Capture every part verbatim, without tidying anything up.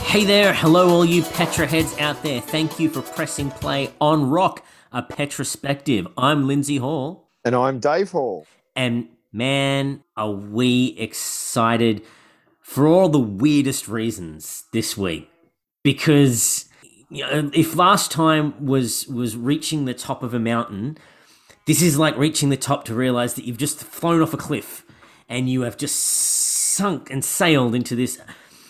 Hey there, hello all you Petra heads out there. Thank you for pressing play on Rock, a Petrospective. I'm Lindsay Hall, And I'm Dave Hall. and man, are we excited for all the weirdest reasons this week. Because you know, if last time was was reaching the top of a mountain, this is like reaching the top to realize that you've just flown off a cliff and you have just sunk and sailed into this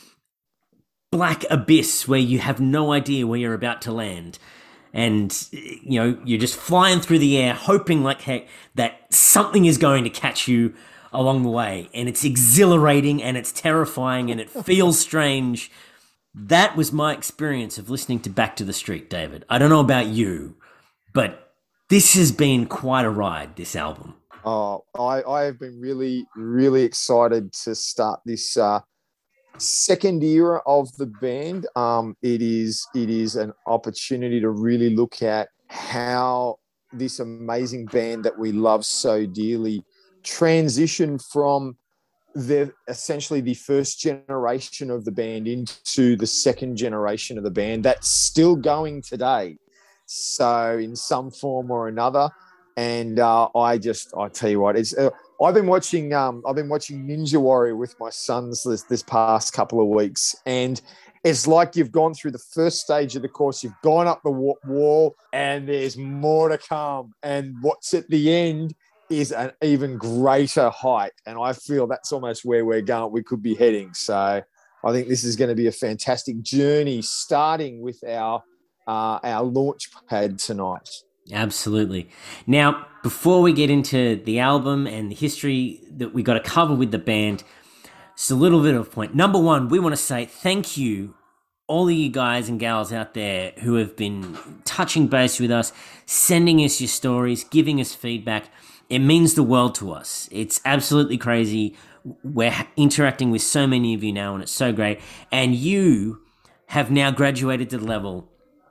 black abyss where you have no idea where you're about to land. And, you know, you're just flying through the air, hoping like heck that something is going to catch you along the way. And it's exhilarating and it's terrifying and it feels strange. That was my experience of listening to Back to the Street, David. I don't know about you, but this has been quite a ride, this album. Oh, I, I have been really, really excited to start this uh, second era of the band. Um, it is it is an opportunity to really look at how this amazing band that we love so dearly transitioned from the essentially the first generation of the band into the second generation of the band that's still going today. So in some form or another. And uh, I just, I tell you what, it's. Uh, I've been watching. Um, I've been watching Ninja Warrior with my sons this this past couple of weeks, and it's like you've gone through the first stage of the course, you've gone up the wall, and there's more to come. And what's at the end is an even greater height, and I feel that's almost where we're going. We could be heading. So I think this is going to be a fantastic journey, starting with our uh, our launch pad tonight. Absolutely. Now, before we get into the album and the history that we got to cover with the band, just a little bit of point. Number one, we want to say thank you, all of you guys and gals out there who have been touching base with us, sending us your stories, giving us feedback. It means the world to us. It's absolutely crazy. We're interacting with so many of you now, and it's so great. And you have now graduated to the level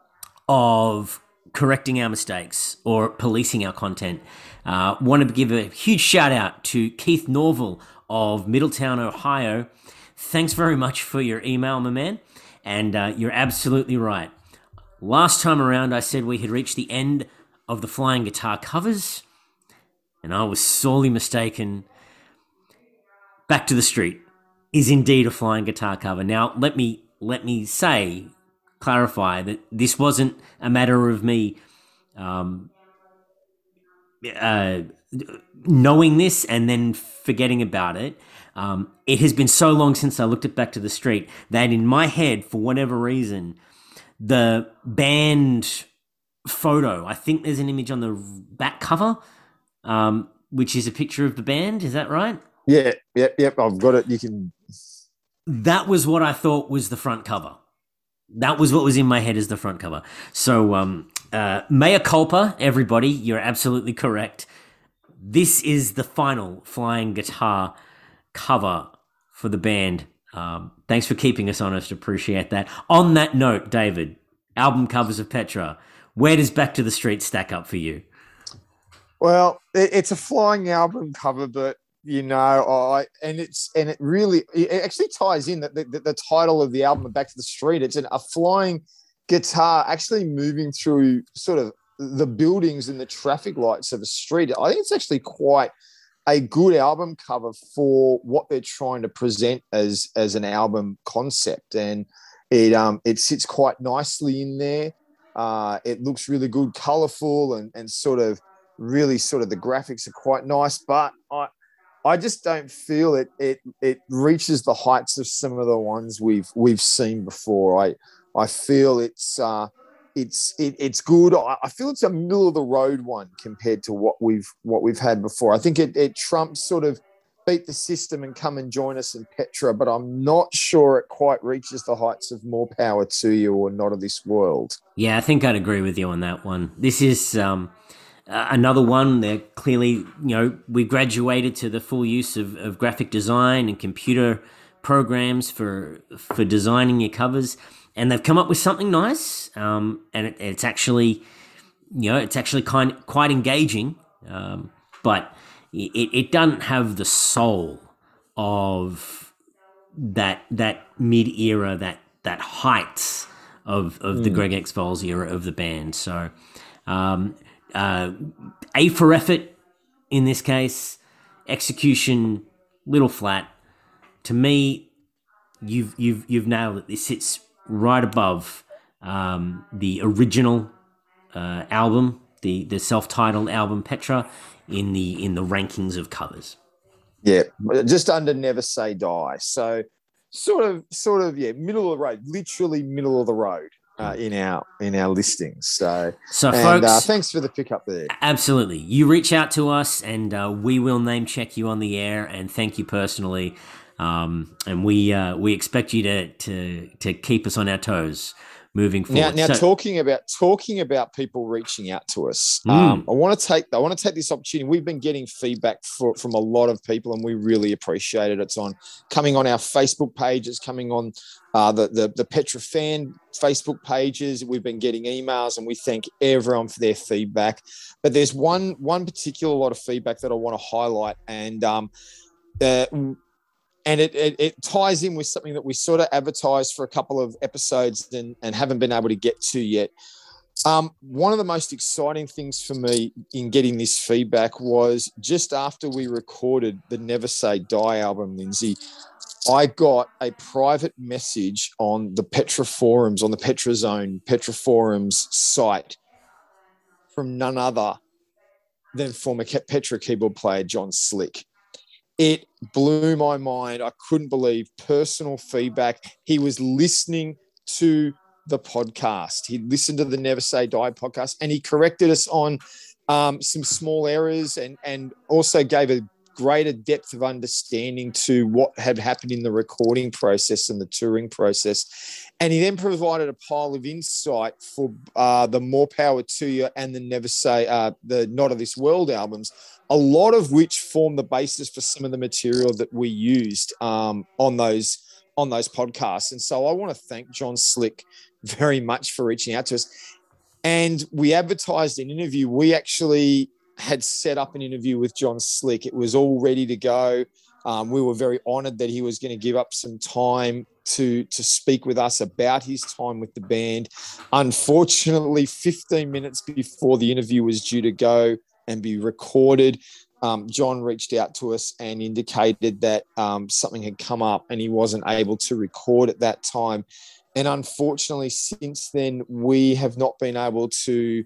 of correcting our mistakes or policing our content. Uh, want to give a huge shout out to Keith Norville of Middletown, Ohio. Thanks very much for your email, my man. And uh, you're absolutely right. Last time around, I said we had reached the end of the Flying Guitar covers, and I was sorely mistaken. Back to the Street is indeed a Flying Guitar cover. Now, let me let me say, clarify that this wasn't a matter of me um, uh, knowing this and then forgetting about it. Um, it has been so long since I looked at Back to the Street that in my head, for whatever reason, the band photo, I think there's an image on the back cover, um, which is a picture of the band. Is that right? Yeah, yep, yep. I've got it. You can. That was what I thought was the front cover. That was what was in my head as the front cover. So, um, uh, mea culpa, everybody. You're absolutely correct. This is the final Flying Guitar cover for the band. Um, thanks for keeping us honest. Appreciate that. On that note, David, album covers of Petra, where does Back to the Street stack up for you? Well, it, it's a flying album cover, but you know, I and it's and it really it actually ties in that the, the, the title of the album, Back to the Street. It's an, a flying guitar actually moving through sort of the buildings and the traffic lights of a street. I think it's actually quite a good album cover for what they're trying to present as as an album concept, and it um it sits quite nicely in there. Uh, it looks really good, colorful, and and sort of really sort of the graphics are quite nice, but I. I just don't feel it. It it reaches the heights of some of the ones we've we've seen before. I I feel it's uh, it's it, it's good. I, I feel it's a middle of the road one compared to what we've what we've had before. I think it it trumps sort of Beat the System and Come and Join Us in Petra, but I'm not sure it quite reaches the heights of More Power to You or Not of This World. Yeah, I think I'd agree with you on that one. This is um, uh, another one. They're clearly, you know, we graduated to the full use of, of graphic design and computer programs for for designing your covers, and they've come up with something nice. Um, and it, it's actually, you know, it's actually kind quite engaging, um, but it, it doesn't have the soul of that that mid era, that that height of of mm. the Greg X Files era of the band. So, um, uh, A for effort in this case, execution little flat. To me, you've you've you've nailed it. This sits right above um, the original uh, album, the the self-titled album Petra, in the in the rankings of covers. Yeah, just under Never Say Die. So sort of sort of yeah, middle of the road, literally middle of the road uh, in our in our listings. So so and, folks, uh, thanks for the pickup there. Absolutely, you reach out to us, and uh, we will name check you on the air, and thank you personally. Um, and we uh, we expect you to to to keep us on our toes moving forward. Now, now so, talking about talking about people reaching out to us, mm. um, I want to take I want to take this opportunity. We've been getting feedback for, from a lot of people, and we really appreciate it. It's on coming on our Facebook page. It's coming on uh, the, the the Petra fan Facebook pages. We've been getting emails, and we thank everyone for their feedback. But there's one one particular lot of feedback that I want to highlight, and um, uh, And it, it, it ties in with something that we sort of advertised for a couple of episodes and, and haven't been able to get to yet. Um, one of the most exciting things for me in getting this feedback was just after we recorded the Never Say Die album, Lindsay, I got a private message on the Petra forums, on the Petra Zone, Petra forums site from none other than former Petra keyboard player John Slick. It blew my mind. I couldn't believe personal feedback. He was listening to the podcast. He listened to the Never Say Die podcast, and he corrected us on um, some small errors and, and also gave a greater depth of understanding to what had happened in the recording process and the touring process. And he then provided a pile of insight for uh, the More Power to You and the Never Say, uh, the Not of This World albums, a lot of which form the basis for some of the material that we used um, on those on those podcasts. And so I want to thank John Slick very much for reaching out to us. And we advertised an interview. We actually had set up an interview with John Slick. It was all ready to go. Um, we were very honoured that he was going to give up some time to, to speak with us about his time with the band. Unfortunately, fifteen minutes before the interview was due to go and be recorded, um, John reached out to us and indicated that um, something had come up and he wasn't able to record at that time. And unfortunately, since then, we have not been able to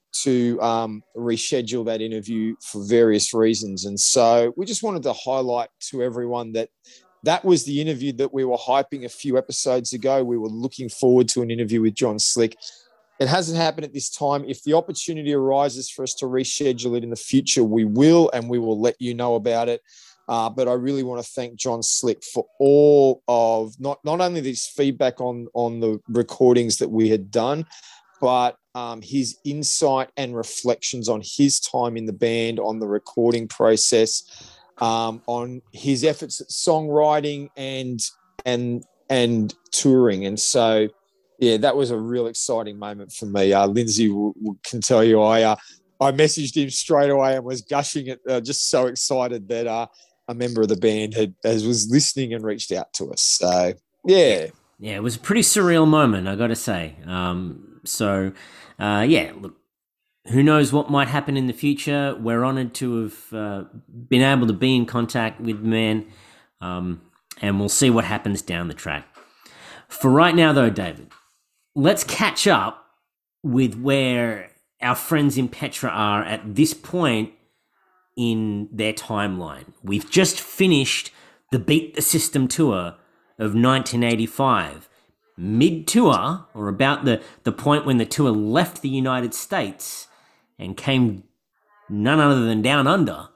to um, reschedule that interview for various reasons. And so we just wanted to highlight to everyone that that was the interview that we were hyping a few episodes ago. We were looking forward to an interview with John Slick. It hasn't happened at this time. If the opportunity arises for us to reschedule it in the future, we will, and we will let you know about it. Uh, but I really want to thank John Slick for all of not, not only this feedback on, on the recordings that we had done, but um, his insight and reflections on his time in the band, on the recording process, um, on his efforts at songwriting and and and touring. And so, yeah, that was a real exciting moment for me. Uh, Lindsay w- w- can tell you, I uh, I messaged him straight away and was gushing it, uh, just so excited that uh, a member of the band had as was listening and reached out to us. So, yeah. Yeah, it was a pretty surreal moment, I got to say. Um, so, uh, yeah, look, who knows what might happen in the future. We're honoured to have uh, been able to be in contact with the man, um, and we'll see what happens down the track. For right now, though, David, let's catch up with where our friends in Petra are at this point in their timeline. We've just finished the Beat the System tour of nineteen eighty-five. Mid-tour, or about the, the point when the tour left the United States and came none other than down under,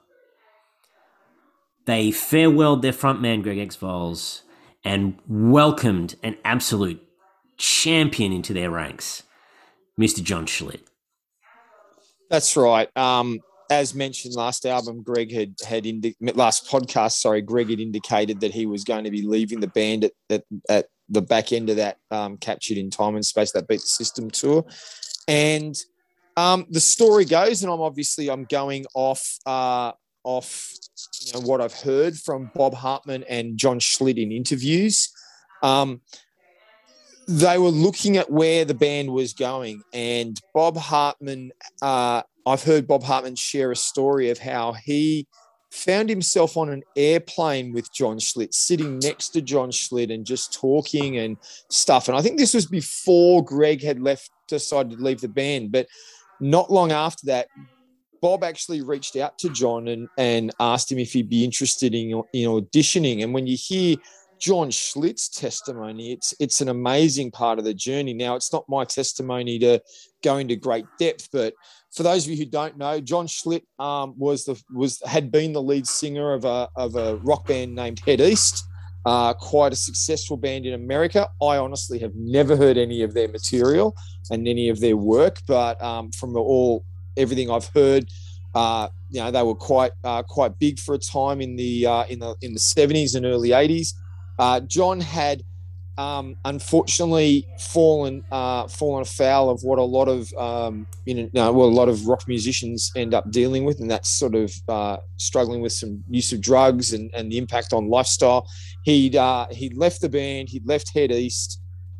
they farewelled their frontman Greg X Files and welcomed an absolute champion into their ranks, Mister John Schlitt. That's right. Um, as mentioned last album, Greg had had indi- last podcast. Sorry, Greg had indicated that he was going to be leaving the band at at, at the back end of that um, Captured in Time and Space, that Beat the System tour, and um, the story goes, and I'm obviously I'm going off uh, off you know what I've heard from Bob Hartman and John Schlitt in interviews. Um, they were looking at where the band was going, and Bob Hartman, uh, I've heard Bob Hartman share a story of how he found himself on an airplane with John Schlitt, sitting next to John Schlitt and just talking and stuff. And I think this was before Greg had left, decided to leave the band. But not long after that, Bob actually reached out to John and, and asked him if he'd be interested in, in auditioning. And when you hear John Schlitt's testimony, it's it's an amazing part of the journey. Now, it's not my testimony to go into great depth, but for those of you who don't know, John Schlitt um, was the was had been the lead singer of a of a rock band named Head East, uh, quite a successful band in America. I honestly have never heard any of their material and any of their work, but um, from all everything I've heard, uh, you know, they were quite uh, quite big for a time in the uh, in the in the seventies and early eighties. Uh, John had um, unfortunately fallen uh, fallen afoul of what a lot of um, you know well, a lot of rock musicians end up dealing with, and that's sort of uh, struggling with some use of drugs and, and the impact on lifestyle. He'd uh, he'd left the band, he'd left Head East.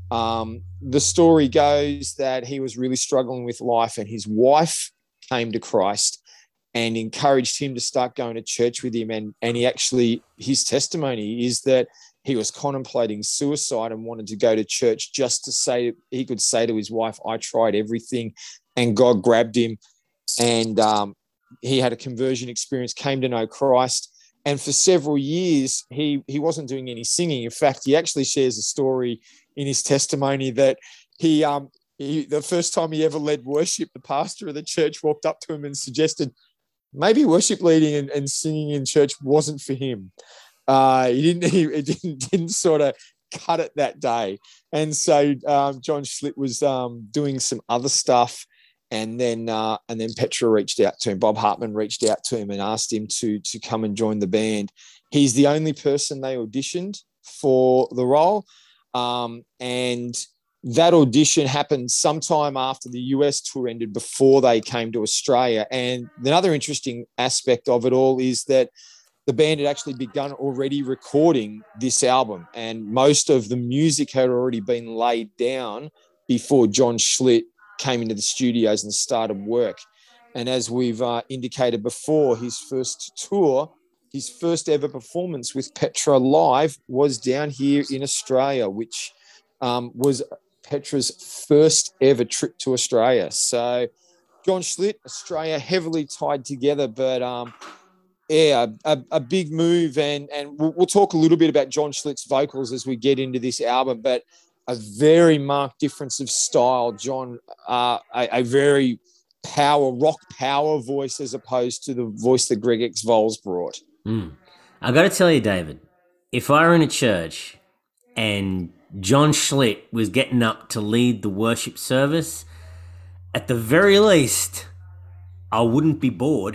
Um, the story goes that he was really struggling with life, and his wife came to Christ and encouraged him to start going to church with him. And and he actually, his testimony is that he was contemplating suicide and wanted to go to church just to say, he could say to his wife, I tried everything, and God grabbed him. And um, he had a conversion experience, came to know Christ. And for several years, he, he wasn't doing any singing. In fact, he actually shares a story in his testimony that he, um, he, the first time he ever led worship, the pastor of the church walked up to him and suggested maybe worship leading and, and singing in church wasn't for him. Uh, he didn't. He it didn't, didn't sort of cut it that day, and so um, John Schlitt was um, doing some other stuff, and then uh, and then Petra reached out to him. Bob Hartman reached out to him and asked him to to come and join the band. He's the only person they auditioned for the role, um, and that audition happened sometime after the U S tour ended, before they came to Australia. And another interesting aspect of it all is that the band had actually begun already recording this album, and most of the music had already been laid down before John Schlitt came into the studios and started work. And as we've uh, indicated before, his first tour, his first ever performance with Petra live was down here in Australia, which um, was Petra's first ever trip to Australia. So John Schlitt, Australia, heavily tied together, but um, yeah, a, a big move, and and we'll, we'll talk a little bit about John Schlitt's vocals as we get into this album, but a very marked difference of style. John, uh, a, a very power, rock power voice as opposed to the voice that Greg X. Voles brought. Mm. I got to tell you, David, if I were in a church and John Schlitt was getting up to lead the worship service, at the very least, I wouldn't be bored.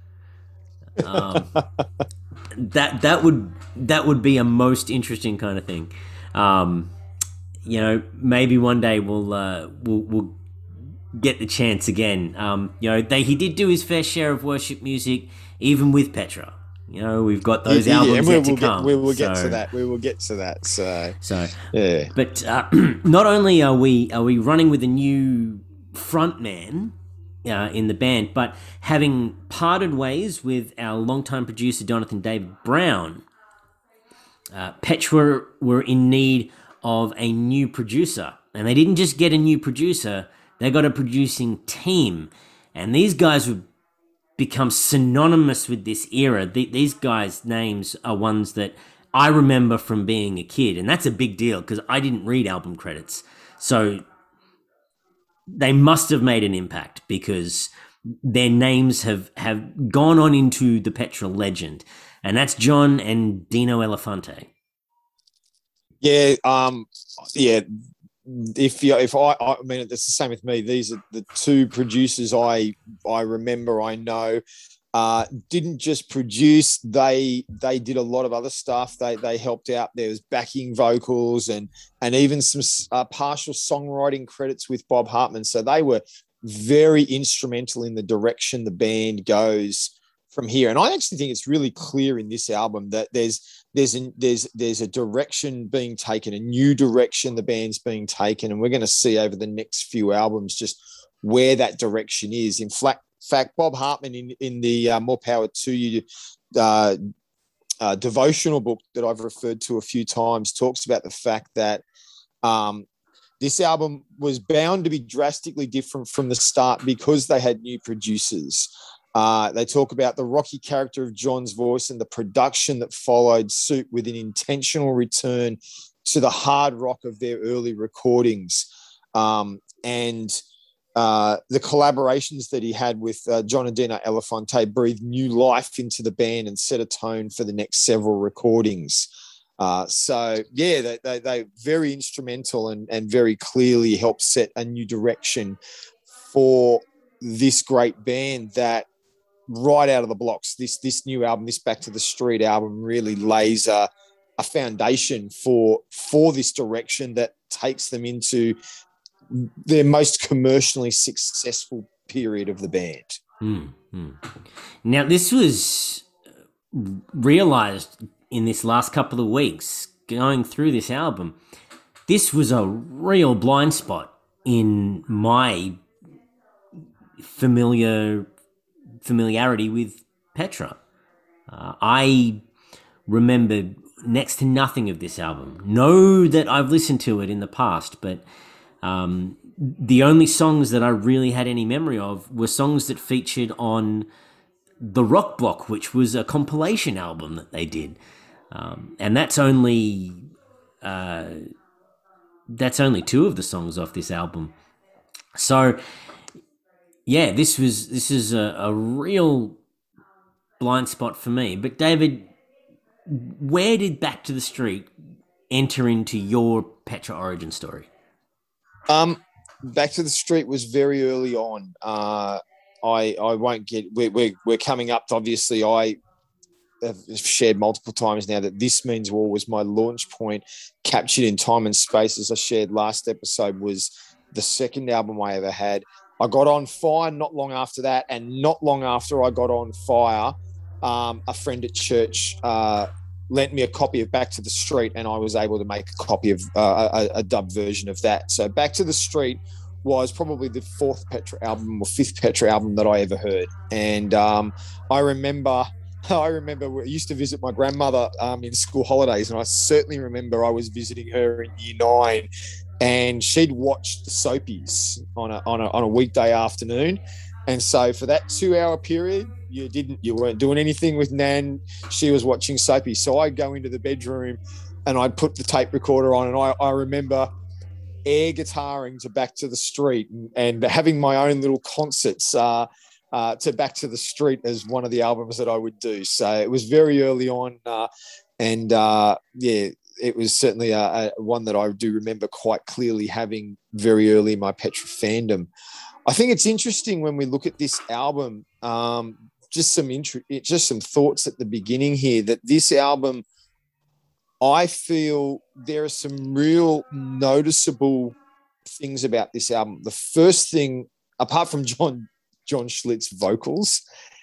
Um, that that would that would be a most interesting kind of thing. Um, you know, maybe one day we'll uh, we'll we'll get the chance again. Um, you know, they he did do his fair share of worship music, even with Petra. You know, we've got those yeah, albums yeah, we'll, yet to we'll come. Get, we will so, get to that. We will get to that. So, so yeah. But uh, not only are we are we running with a new frontman Uh, in the band, but having parted ways with our longtime producer Jonathan David Brown, uh, Petra were in need of a new producer, and they didn't just get a new producer; they got a producing team, and these guys would become synonymous with this era. The, these guys' names are ones that I remember from being a kid, and that's a big deal because I didn't read album credits, so they must have made an impact because their names have, have gone on into the Petra legend. And that's John and Dino Elefante. Yeah, um, yeah. If you, if I, I mean, it's the same with me. These are the two producers I I remember. I know uh, didn't just produce; they they did a lot of other stuff. They they helped out. There was backing vocals and and even some uh, partial songwriting credits with Bob Hartman. So they were very instrumental in the direction the band goes from here. And I actually think it's really clear in this album that there's there's a, there's there's a direction being taken, a new direction the band's being taken, and we're going to see over the next few albums just where that direction is. In fact, fact Bob Hartman in in the uh, More Power to You uh, uh, devotional book that I've referred to a few times talks about the fact that um, this album was bound to be drastically different from the start because they had new producers. Uh, they talk about the rocky character of John's voice and the production that followed suit with an intentional return to the hard rock of their early recordings. Um, and uh, the collaborations that he had with uh, John and Dino Elefante breathed new life into the band and set a tone for the next several recordings. Uh, so, yeah, they, they, they very instrumental and, and very clearly helped set a new direction for this great band that right out of the blocks, this this new album, this Back to the Street album really lays a, a foundation for, for this direction that takes them into their most commercially successful period of the band. Mm-hmm. Now, this was realized in this last couple of weeks, going through this album. This was a real blind spot in my familiar familiarity with Petra. Uh, I remember next to nothing of this album. Know that I've listened to it in the past, but um, the only songs that I really had any memory of were songs that featured on The Rock Block, which was a compilation album that they did. Um, and that's only uh, that's only two of the songs off this album. So, yeah, this was this is a, a real blind spot for me. But David, where did Back to the Street enter into your Petra origin story? Um, Back to the Street was very early on. Uh, I I won't get. We're we're, we're coming up. Obviously, I have shared multiple times now that This Means War was my launch point, captured in time and space. As I shared last episode, was the second album I ever had. I got on Fire not long after that, and not long after I got on Fire, um, a friend at church uh, lent me a copy of Back to the Street, and I was able to make a copy of uh, a, a dub version of that. So Back to the Street was probably the fourth Petra album or fifth Petra album that I ever heard. And um, I remember... I remember I used to visit my grandmother um, in school holidays, and I certainly remember I was visiting her in year nine, and she'd watched the soapies on a, on a on a weekday afternoon. And so for that two-hour period, you didn't you weren't doing anything with Nan. She was watching soapies. So I'd go into the bedroom and I'd put the tape recorder on, and I, I remember air guitaring to Back to the Street and, and having my own little concerts. Uh, Uh, to Back to the Street as one of the albums that I would do. So it was very early on. Uh, and uh, yeah, it was certainly a, a one that I do remember quite clearly having very early in my Petra fandom. I think it's interesting when we look at this album, um, just some int- just some thoughts at the beginning here, that this album, I feel there are some real noticeable things about this album. The first thing, apart from John John Schlitt's vocals,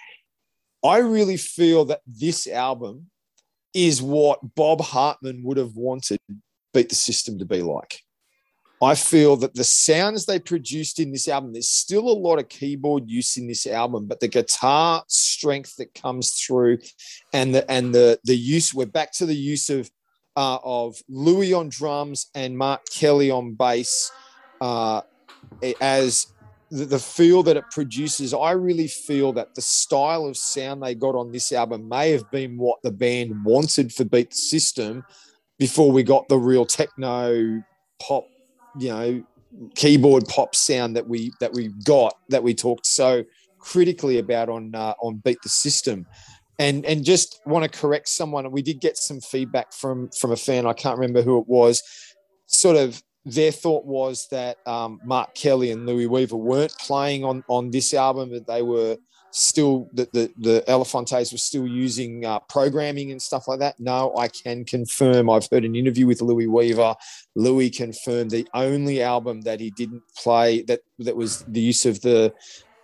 I really feel that this album is what Bob Hartman would have wanted Beat the System to be like. I feel that the sounds they produced in this album, there's still a lot of keyboard use in this album, but the guitar strength that comes through and the and the the use, we're back to the use of uh, of Louis on drums and Mark Kelly on bass uh, as The, the feel that it produces. I really feel that the style of sound they got on this album may have been what the band wanted for Beat the System before we got the real techno pop, you know, keyboard pop sound that we that we got, that we talked so critically about on uh, on Beat the System. And and just want to correct someone. We did get some feedback from from a fan. I can't remember who it was. Sort of their thought was that um, Mark Kelly and Louis Weaver weren't playing on, on this album, that they were still, that the, the Elefantes were still using uh, programming and stuff like that. No, I can confirm. I've heard an interview with Louis Weaver. Louis confirmed the only album that he didn't play, that, that was the use of the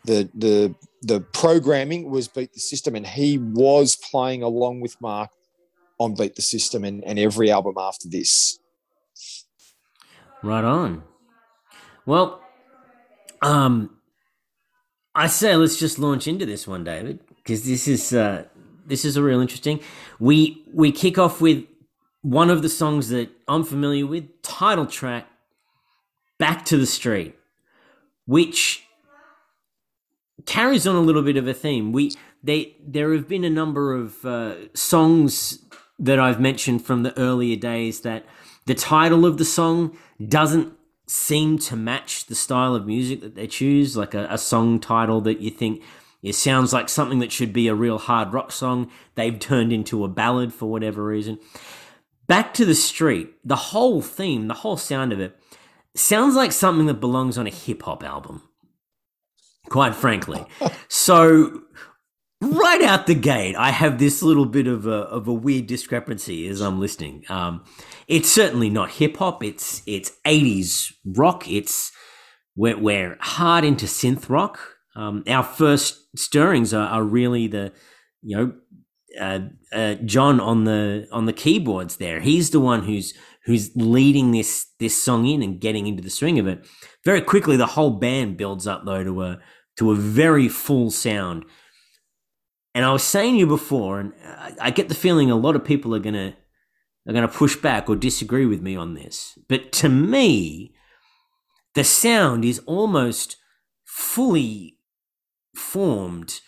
the the the programming was Beat the System, and he was playing along with Mark on Beat the System and, and every album after this. Right on. Well, um, I say let's just launch into this one, David, because this is uh, this is a real interesting. We we kick off with one of the songs that I'm familiar with, title track, "Back to the Street," which carries on a little bit of a theme. We they there have been a number of uh, songs that I've mentioned from the earlier days that the title of the song doesn't seem to match the style of music that they choose, like a, a song title that you think it sounds like something that should be a real hard rock song. They've turned into a ballad for whatever reason. Back to the Street, the whole theme, the whole sound of it, sounds like something that belongs on a hip-hop album, quite frankly. So right out the gate, I have this little bit of a of a weird discrepancy as I'm listening. Um, it's certainly not hip hop. It's it's eighties rock. It's we're, we're hard into synth rock. Um, our first stirrings are, are really the you know uh, uh, John on the on the keyboards there. He's the one who's who's leading this this song in and getting into the swing of it. Very quickly, the whole band builds up though to a to a very full sound. And I was saying to you before, and I get the feeling a lot of people are gonna are gonna push back or disagree with me on this. But to me, the sound is almost fully formed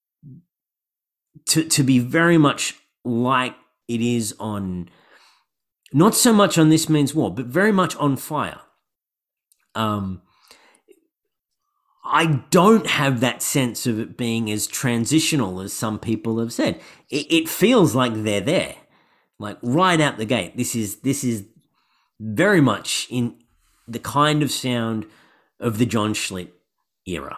to to be very much like it is on, not so much on This Means War, but very much on Fire. Um. I don't have that sense of it being as transitional as some people have said. It, it feels like they're there, like right out the gate. This is this is very much in the kind of sound of the John Schlitt era.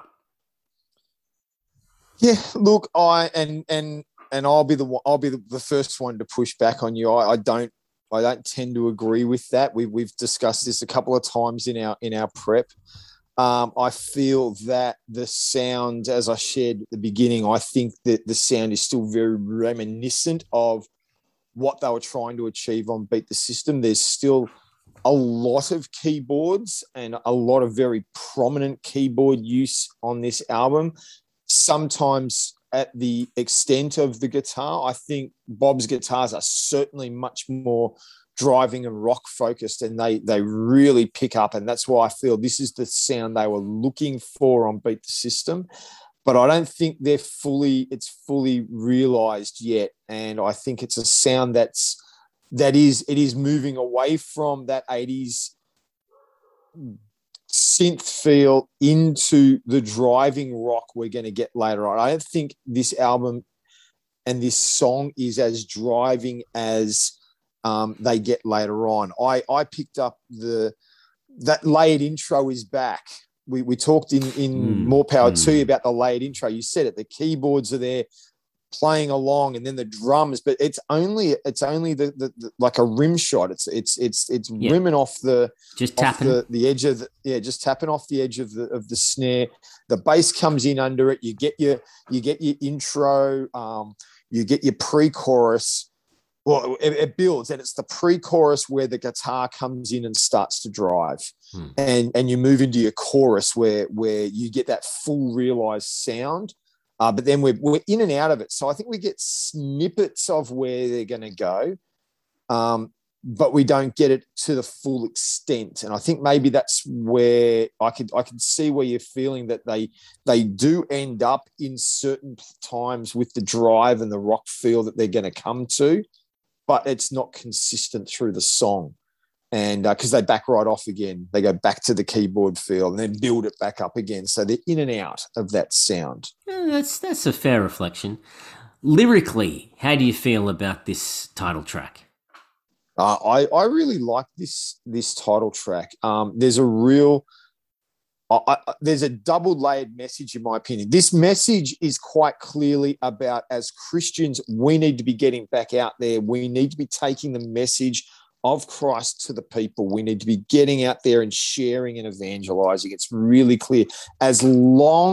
Yeah, look, I and and and I'll be the I'll be the, the first one to push back on you. I, I don't I don't tend to agree with that. We we've discussed this a couple of times in our in our prep. Um, I feel that the sound, as I shared at the beginning, I think that the sound is still very reminiscent of what they were trying to achieve on Beat the System. There's still a lot of keyboards and a lot of very prominent keyboard use on this album, sometimes at the extent of the guitar. I think Bob's guitars are certainly much more driving and rock focused, and they they really pick up, and that's why I feel this is the sound they were looking for on Beat the System. But I don't think they're fully it's fully realized yet, and I think it's a sound that's that is it is moving away from that eighties synth feel into the driving rock we're going to get later on. I don't think this album and this song is as driving as Um, they get later on. I, I picked up the that layered intro is back. We we talked in in mm, More Power mm. to You about the layered intro. You said it. The keyboards are there playing along, and then the drums. But it's only it's only the, the, the like a rim shot. It's it's it's it's yeah. rimming off the just off tapping the, the edge of the, yeah, just tapping off the edge of the of the snare. The bass comes in under it. You get your you get your intro. Um, you get your pre-chorus. Well, it, it builds, and it's the pre-chorus where the guitar comes in and starts to drive, hmm. and and you move into your chorus where where you get that full realized sound. Uh, but then we're we're in and out of it, so I think we get snippets of where they're going to go, um, but we don't get it to the full extent. And I think maybe that's where I could I could see where you're feeling that they they do end up in certain times with the drive and the rock feel that they're going to come to. But it's not consistent through the song. And because uh, they back right off again, they go back to the keyboard feel and then build it back up again. So they're in and out of that sound. Yeah, that's that's a fair reflection. Lyrically, how do you feel about this title track? Uh, I, I really like this, this title track. Um, there's a real... I, I, there's a double-layered message, in my opinion. This message is quite clearly about, as Christians, we need to be getting back out there. We need to be taking the message of Christ to the people. We need to be getting out there and sharing and evangelizing. It's really clear. As long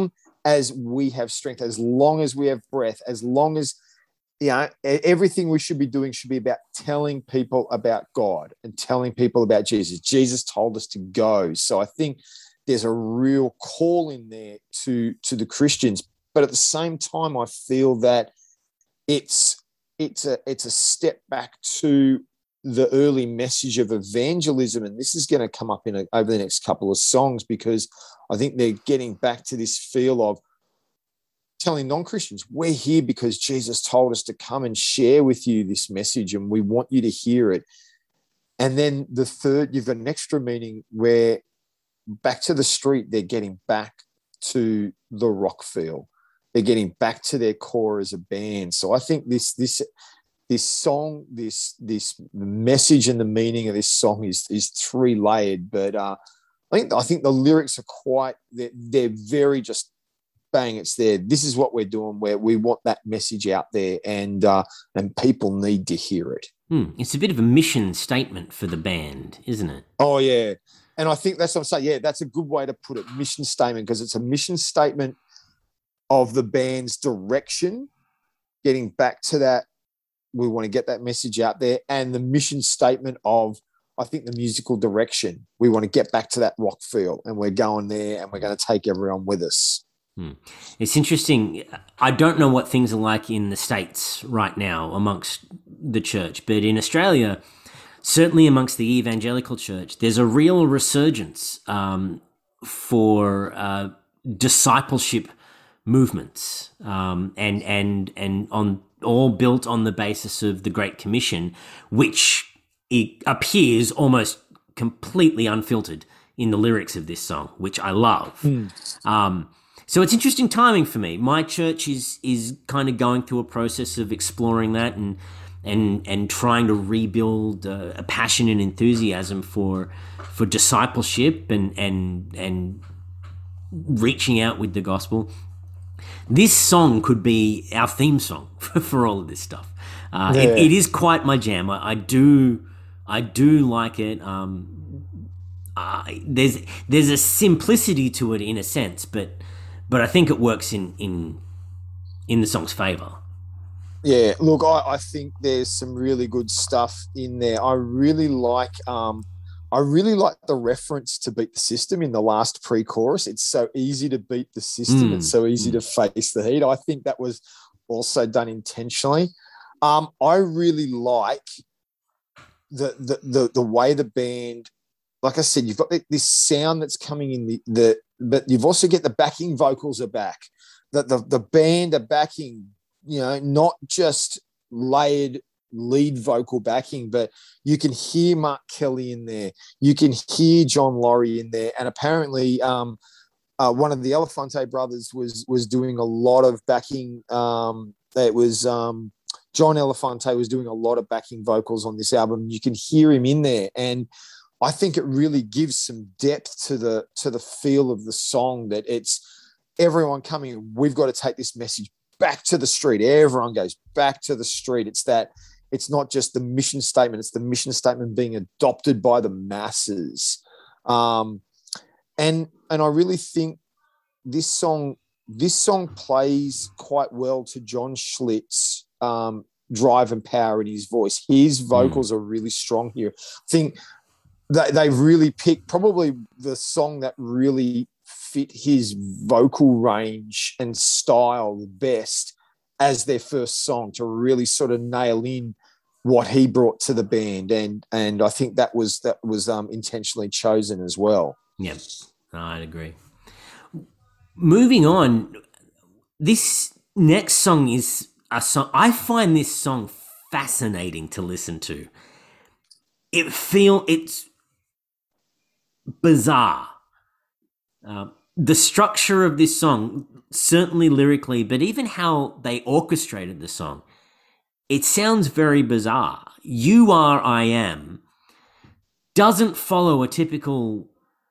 as we have strength, as long as we have breath, as long as, you know, everything we should be doing should be about telling people about God and telling people about Jesus. Jesus told us to go. So I think there's a real call in there to, to the Christians. But at the same time, I feel that it's it's a it's a step back to the early message of evangelism. And this is going to come up in a, over the next couple of songs, because I think they're getting back to this feel of telling non-Christians, we're here because Jesus told us to come and share with you this message, and we want you to hear it. And then the third, you've got an extra meaning where back to the street, they're getting back to the rock feel. They're getting back to their core as a band. So I think this this this song, this this message and the meaning of this song is is three layered. But uh, I think I think the lyrics are quite they're, they're very just bang. It's there. This is what we're doing. Where we want that message out there, and uh, and people need to hear it. Hmm. It's a bit of a mission statement for the band, isn't it? Oh yeah, and I think that's what I'm saying. Yeah, that's a good way to put it. Mission statement, because it's a mission statement of the band's direction, getting back to that. We want to get that message out there, and the mission statement of, I think, the musical direction. We want to get back to that rock feel, and we're going there, and we're going to take everyone with us. Hmm. It's interesting. I don't know what things are like in the States right now amongst the church, but in Australia, certainly amongst the evangelical church, there's a real resurgence um, for uh, discipleship movements, um, and and and on all built on the basis of the Great Commission, which it appears almost completely unfiltered in the lyrics of this song, which I love. Mm. Um, so it's interesting timing for me. My church is is kind of going through a process of exploring that and and and trying to rebuild uh, a passion and enthusiasm for for discipleship and and and reaching out with the gospel. This song could be our theme song for, for all of this stuff. Uh, yeah. it, it is quite my jam. I, I do, I do like it. Um, uh, there's there's a simplicity to it in a sense, but but I think it works in in in the song's favor. Yeah, look, I, I think there's some really good stuff in there. I really like. Um, I really like the reference to beat the system in the last pre-chorus. It's so easy to beat the system. Mm. It's so easy mm. to face the heat. I think that was also done intentionally. Um, I really like the, the the the way the band, like I said, you've got this sound that's coming in the, the but you've also get the backing vocals are back. The, the, the band are backing, you know, not just layered lead vocal backing, but you can hear Mark Kelly in there. You can hear John Laurie in there. And apparently um, uh, one of the Elefante brothers was was doing a lot of backing. Um, it was um, John Elefante was doing a lot of backing vocals on this album. You can hear him in there. And I think it really gives some depth to the to the feel of the song, that it's everyone coming, we've got to take this message back to the street. Everyone goes back to the street. It's that It's not just the mission statement, it's the mission statement being adopted by the masses. Um, and and I really think this song, this song plays quite well to John Schlitt's um, drive and power in his voice. His vocals mm. are really strong here. I think that they've really picked probably the song that really fit his vocal range and style the best as their first song, to really sort of nail in what he brought to the band, and and I think that was that was um, intentionally chosen as well. Yeah, I'd agree. Moving on, this next song is a song I find this song fascinating to listen to. It feel it's bizarre. Uh, the structure of this song, certainly lyrically, but even how they orchestrated the song, it sounds very bizarre. You Are, I Am doesn't follow a typical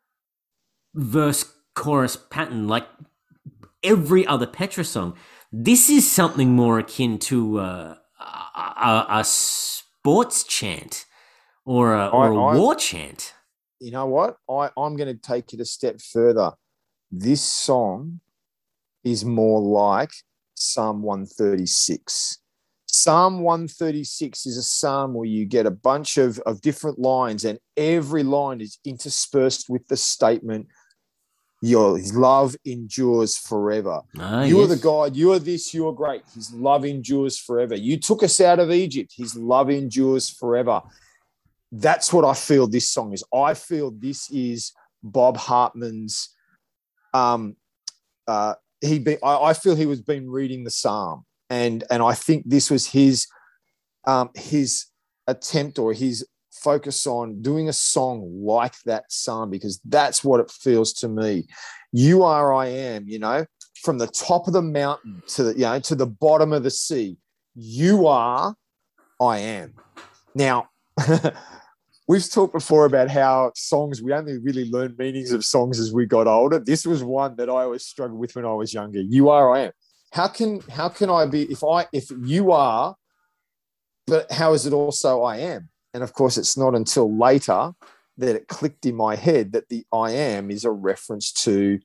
verse-chorus pattern like every other Petra song. This is something more akin to uh, a, a, a sports chant or a, or a I, I, war chant. You know what? I, I'm going to take it a step further. This song is more like Psalm one thirty-six. Psalm one thirty-six is a psalm where you get a bunch of, of different lines, and every line is interspersed with the statement, your his love endures forever. Ah, you yes. are the God, you are this, you are great. His love endures forever. You took us out of Egypt. His love endures forever. That's what I feel this song is. I feel this is Bob Hartman's, um, uh, he be, I, I feel he was been reading the psalm, and, and I think this was his, um, his attempt or his focus on doing a song like that psalm, because that's what it feels to me. You are, I am, you know, from the top of the mountain to the, you know, to the bottom of the sea. You are, I am. Now, we've talked before about how songs, we only really learn meanings of songs as we got older. This was one that I always struggled with when I was younger. You are, I am. How can, how can I be, if I, if you are, but how is it also I am? And of course, it's not until later that it clicked in my head that the I am is a reference to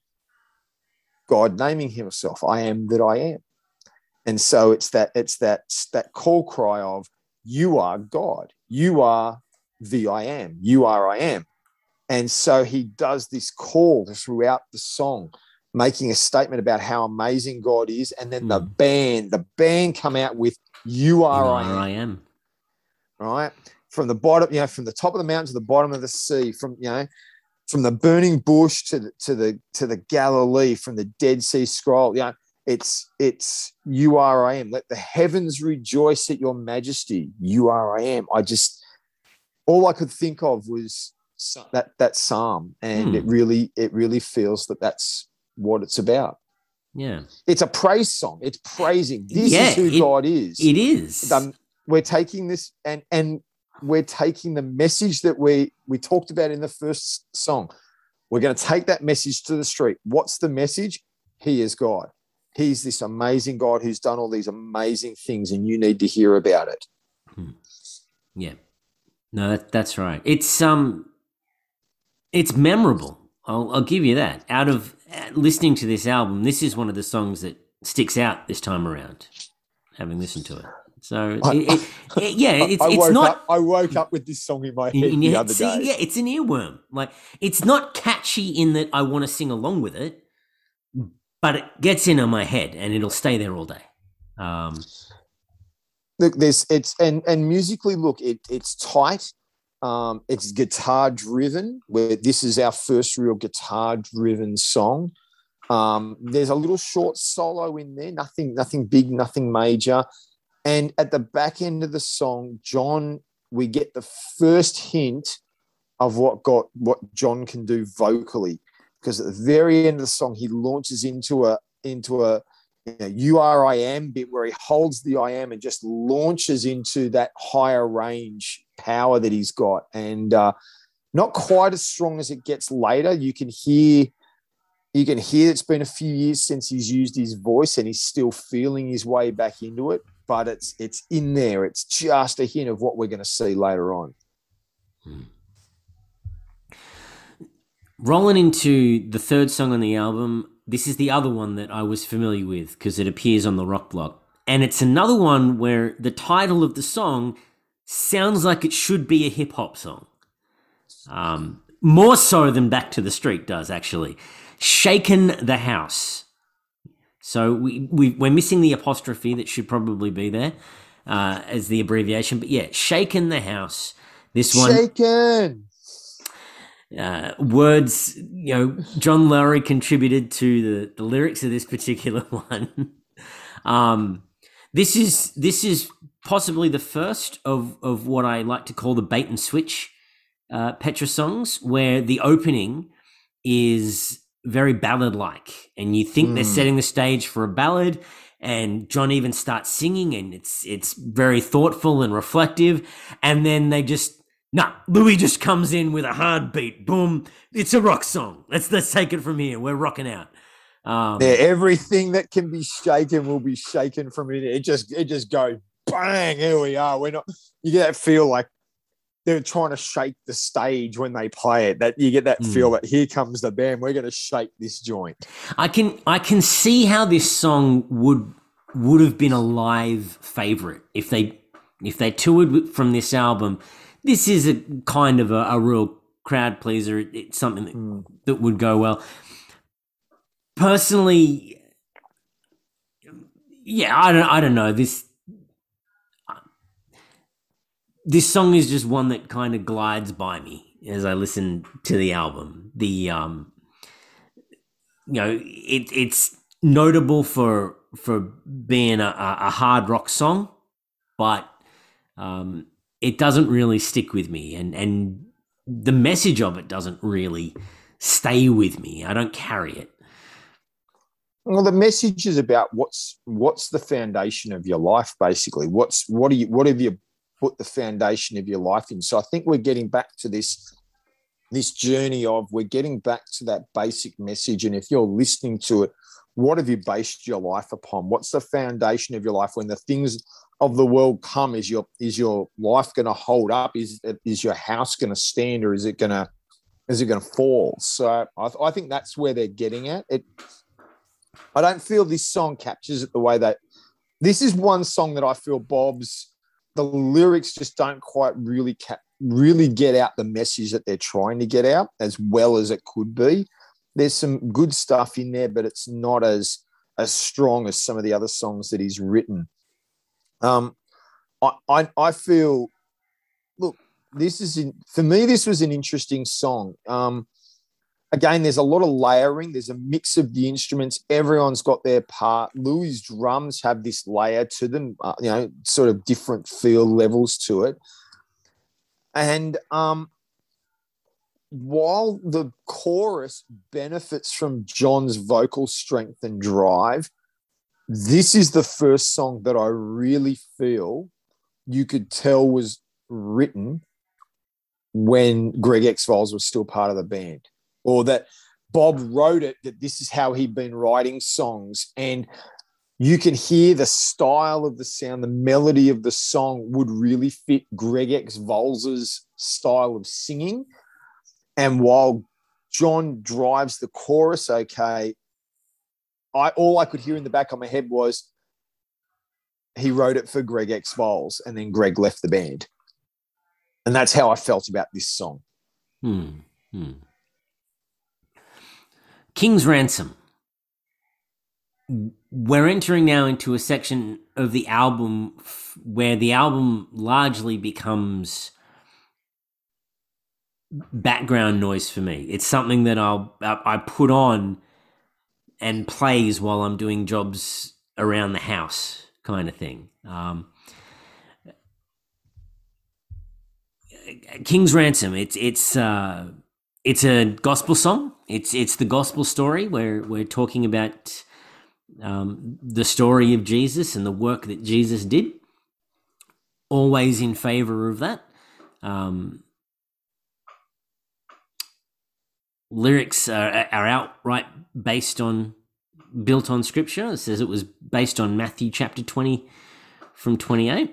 God naming himself. I am that I am. And so it's that, it's that, that call cry of you are God. You are the I am. You are I am. And so he does this call throughout the song, making a statement about how amazing God is. And then mm. the band, the band come out with you are, you I, are am. I am. Right? From the bottom, you know, from the top of the mountain to the bottom of the sea, from, you know, from the burning bush to the, to the, to the Galilee, from the Dead Sea Scroll, you know, it's, it's you are, I am. Let the heavens rejoice at your majesty. You are, I am. I just, all I could think of was that, that Psalm. And hmm. it really, it really feels that that's what it's about. Yeah. It's a praise song. It's praising. This yeah, is who it, God is. It is. The, we're taking this and, and, we're taking the message that we we talked about in the first song. We're going to take that message to the street. What's the message? He is God. He's this amazing God who's done all these amazing things, and you need to hear about it. Hmm. Yeah. No, that, that's right. It's um, it's memorable. I'll, I'll give you that. Out of uh, listening to this album, this is one of the songs that sticks out this time around, having listened to it. So I, it, it, it, yeah, it's I it's woke not. Up, I woke up with this song in my head in, in the your, other see, day. Yeah, it's an earworm. Like it's not catchy in that I want to sing along with it, but it gets into my head and it'll stay there all day. Um, look, there's it's and and musically, look, it it's tight. Um, it's guitar driven. Where this is our first real guitar driven song. Um, there's a little short solo in there. Nothing, nothing big, nothing major. And at the back end of the song, John, we get the first hint of what got what John can do vocally, because at the very end of the song, he launches into a into a you, know, you are I am bit where he holds the I am and just launches into that higher range power that he's got, and uh, not quite as strong as it gets later. You can hear. You can hear it's been a few years since he's used his voice, and he's still feeling his way back into it. But it's it's in there. It's just a hint of what we're going to see later on. Hmm. Rolling into the third song on the album, this is the other one that I was familiar with because it appears on the Rock Block. And it's another one where the title of the song sounds like it should be a hip-hop song. Um, more so than Back to the Street does, actually. Shaken the House. So we, we, we're missing the apostrophe that should probably be there uh, as the abbreviation. But yeah, Shaken the House. This one. Shaken! Uh, words, you know, John Lowry contributed to the, the lyrics of this particular one. um, this is this is possibly the first of, of what I like to call the bait and switch uh, Petra songs, where the opening is very ballad-like, and you think mm. they're setting the stage for a ballad, and John even starts singing, and it's it's very thoughtful and reflective, and then they just no, Louis just comes in with a hard beat, boom, it's a rock song. Let's let's take it from here. We're rocking out. Um, yeah, everything that can be shaken will be shaken from it. It just it just goes bang. Here we are. We're not. You get that feel like they're trying to shake the stage when they play it. That you get that mm. feel that here comes the band. We're going to shake this joint. I can I can see how this song would would have been a live favorite if they if they toured from this album. This is a kind of a, a real crowd pleaser. It's something that, mm. that would go well. Personally, yeah, I don't I don't know this. This song is just one that kind of glides by me as I listen to the album. The um, you know, it it's notable for for being a, a hard rock song, but um, it doesn't really stick with me, and and the message of it doesn't really stay with me. I don't carry it. Well, the message is about what's what's the foundation of your life, basically. What's what do you what have you put the foundation of your life in? So I think we're getting back to this, this journey of we're getting back to that basic message. And if you're listening to it, what have you based your life upon? What's the foundation of your life? When the things of the world come, is your is your life going to hold up? Is is your house going to stand, or is it going to is it going to fall? So I, I think that's where they're getting at. It. I don't feel this song captures it the way that. This is one song that I feel Bob's. The lyrics just don't quite really cap, really get out the message that they're trying to get out as well as it could be. There's some good stuff in there, but it's not as as strong as some of the other songs that he's written. Um, I I, I feel, look, this is in, for me. This was an interesting song. Um, Again, there's a lot of layering. There's a mix of the instruments. Everyone's got their part. Louis' drums have this layer to them, uh, you know, sort of different feel levels to it. And um, while the chorus benefits from John's vocal strength and drive, this is the first song that I really feel you could tell was written when Greg X Files was still part of the band. Or that Bob wrote it, that this is how he'd been writing songs. And you can hear the style of the sound, the melody of the song would really fit Greg X Volz's style of singing. And while John drives the chorus, okay, I all I could hear in the back of my head was he wrote it for Greg X Vols, and then Greg left the band. And that's how I felt about this song. Hmm. Hmm. King's Ransom. We're entering now into a section of the album where the album largely becomes background noise for me. It's something that I'll I put on and plays while I'm doing jobs around the house, kind of thing. Um, King's Ransom. It's it's. Uh, It's a gospel song. It's it's the gospel story where we're talking about um, the story of Jesus and the work that Jesus did. Always in favor of that. Um, lyrics are, are outright based on, built on scripture. It says it was based on Matthew chapter twenty from twenty-eight.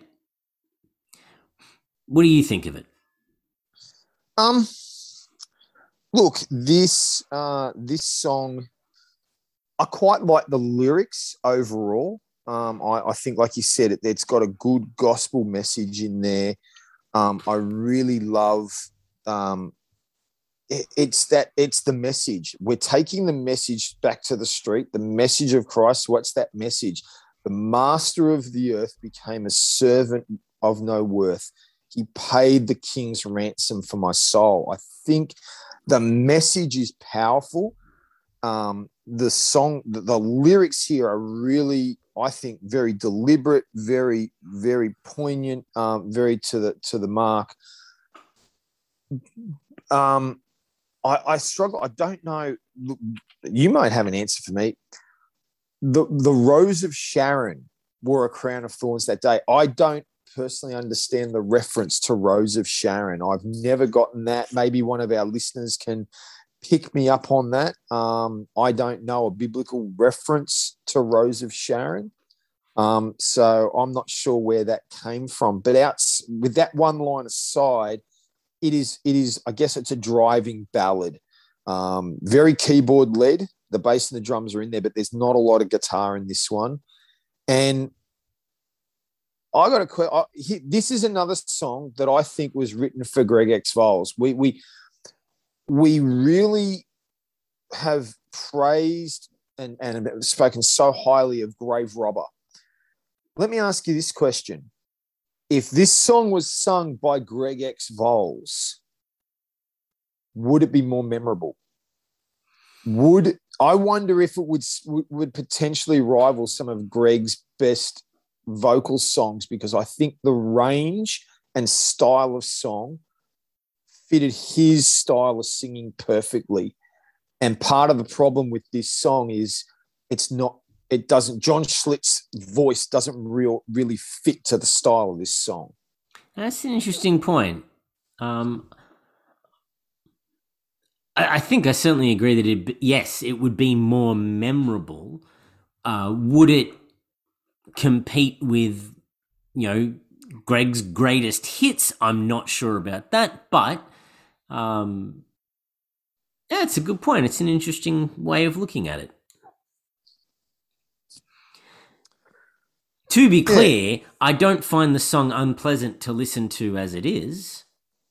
What do you think of it? Um. Look, this uh, this song, I quite like the lyrics overall. Um, I, I think, like you said, it, it's got a good gospel message in there. Um, I really love um, it, it's that it's the message. We're taking the message back to the street. The message of Christ. What's that message? The master of the earth became a servant of no worth. He paid the king's ransom for my soul. I think the message is powerful. Um, the song, the, the lyrics here are really, I think, very deliberate, very, very poignant, um, very to the to the mark. Um, I, I struggle. I don't know. Look, you might have an answer for me. The the Rose of Sharon wore a crown of thorns that day. I don't personally understand the reference to Rose of Sharon. I've never gotten that. Maybe one of our listeners can pick me up on that. Um, I don't know a biblical reference to Rose of Sharon. Um, so I'm not sure where that came from. But out, with that one line aside, it is, it is, I guess it's a driving ballad. Um, very keyboard led. The bass and the drums are in there, but there's not a lot of guitar in this one. And I got a this is another song that I think was written for Greg X Vols. We we we really have praised and, and spoken so highly of Grave Robber. Let me ask you this question. If this song was sung by Greg X Vols, would it be more memorable? Would I wonder if it would would potentially rival some of Greg's best vocal songs, because I think the range and style of song fitted his style of singing perfectly. And part of the problem with this song is it's not, it doesn't, John Schlitt's voice doesn't real, really fit to the style of this song. That's an interesting point. Um, I, I think I certainly agree that it, yes, it would be more memorable. Uh, would it compete with, you know, Greg's greatest hits? I'm not sure about that, but um, yeah, it's a good point. It's an interesting way of looking at it. To be clear, yeah. I don't find the song unpleasant to listen to as it is.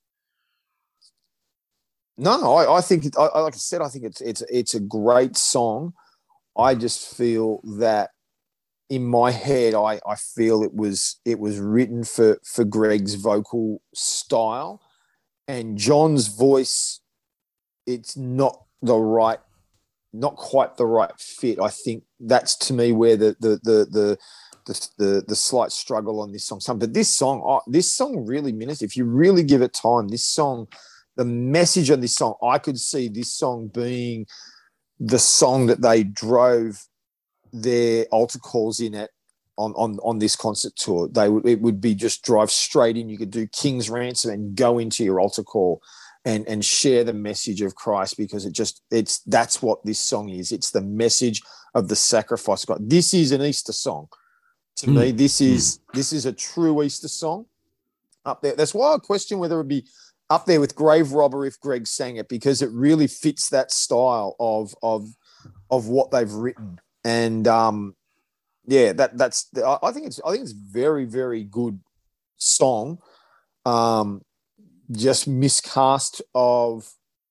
No, I, I think, it, I, like I said, I think it's it's it's a great song. I just feel that in my head, I, I feel it was it was written for for Greg's vocal style, and John's voice. It's not the right, not quite the right fit. I think that's to me where the the the the the, the, the slight struggle on this song. But this song, oh, this song really means, if you really give it time, this song, the message of this song, I could see this song being the song that they drove their altar calls in at on, on, on this concert tour. They would, it would be just drive straight in. You could do King's Ransom and go into your altar call and, and share the message of Christ, because it just, it's, that's what this song is. It's the message of the sacrifice of God. This is an Easter song. To mm. me, this is, mm. this is a true Easter song up there. That's why I question whether it would be up there with Grave Robber if Greg sang it, because it really fits that style of, of, of what they've written. And um, yeah, that that's I think it's I think it's very very good song. Um, just miscast of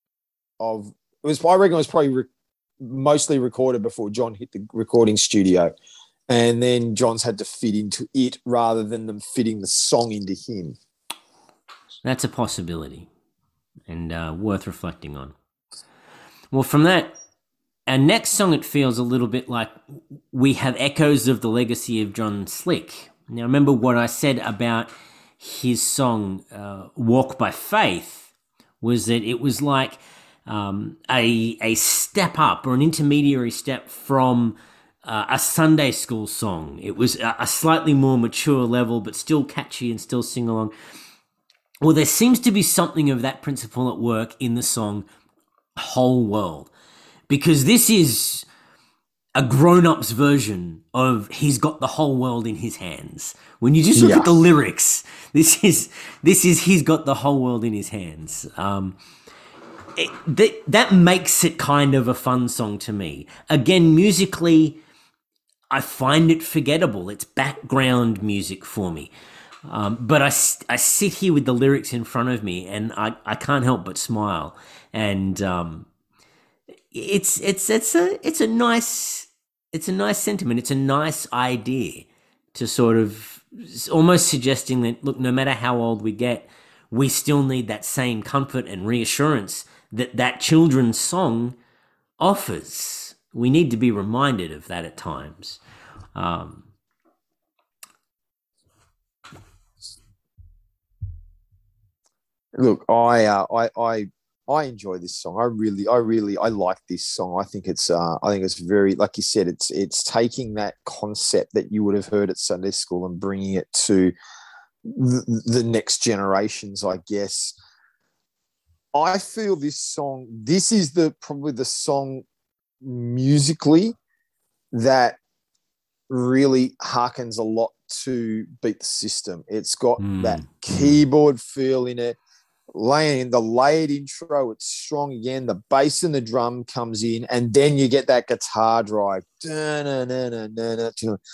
of it was I reckon it was probably re- mostly recorded before John hit the recording studio, and then John's had to fit into it rather than them fitting the song into him. That's a possibility, and uh, worth reflecting on. Well, from that. Our next song, it feels a little bit like we have echoes of the legacy of John Slick. Now, remember what I said about his song, uh, Walk by Faith, was that it was like um, a, a step up or an intermediary step from uh, a Sunday school song. It was a, a slightly more mature level, but still catchy and still sing along. Well, there seems to be something of that principle at work in the song Whole World. Because this is a grown-up's version of He's Got the Whole World in His Hands. When you just look yeah. at the lyrics, this is this is He's Got the Whole World in His Hands. Um, it, that, that makes it kind of a fun song to me. Again, musically, I find it forgettable. It's background music for me. Um, but I, I sit here with the lyrics in front of me, and I, I can't help but smile. And... Um, It's it's it's a it's a nice it's a nice sentiment. It's a nice idea to sort of almost suggesting that, look, no matter how old we get, we still need that same comfort and reassurance that that children's song offers. We need to be reminded of that at times. Um, Look, I uh, I I. I enjoy this song. I really, I really, I like this song. I think it's, uh, I think it's very, like you said, it's, it's taking that concept that you would have heard at Sunday school and bringing it to the, the next generations, I guess. I feel this song, this is the, probably the song musically that really harkens a lot to Beat the System. It's got mm. that keyboard feel in it. laying the layered intro, it's strong again. The bass and the drum comes in, and then you get that guitar drive, and then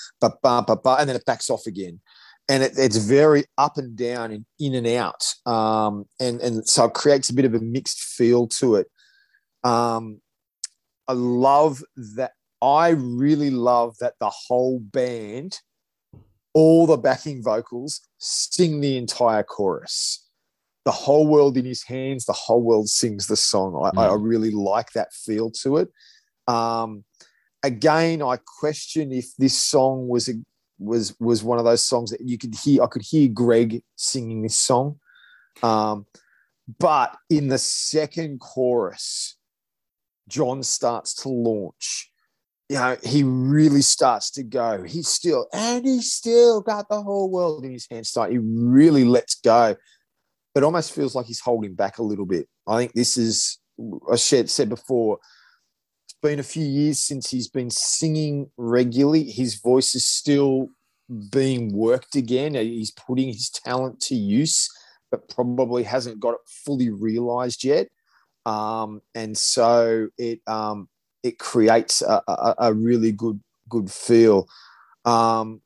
it backs off again. And it, it's very up and down and in and out. Um, and, and so it creates a bit of a mixed feel to it. Um, I love that. I really love that the whole band, all the backing vocals, sing the entire chorus. The whole world in his hands, the whole world sings the song. I, mm. I really like that feel to it. Um, again, I question if this song was a, was was one of those songs that you could hear. I could hear Greg singing this song. Um, but in the second chorus, John starts to launch. You know, he really starts to go. He's still, and he's still got the whole world in his hands. Start. He really lets go. But almost feels like he's holding back a little bit. I think this is, I said before, it's been a few years since he's been singing regularly. His voice is still being worked again. He's putting his talent to use, but probably hasn't got it fully realised yet. Um, and so it um, it creates a, a, a really good good feel. Um,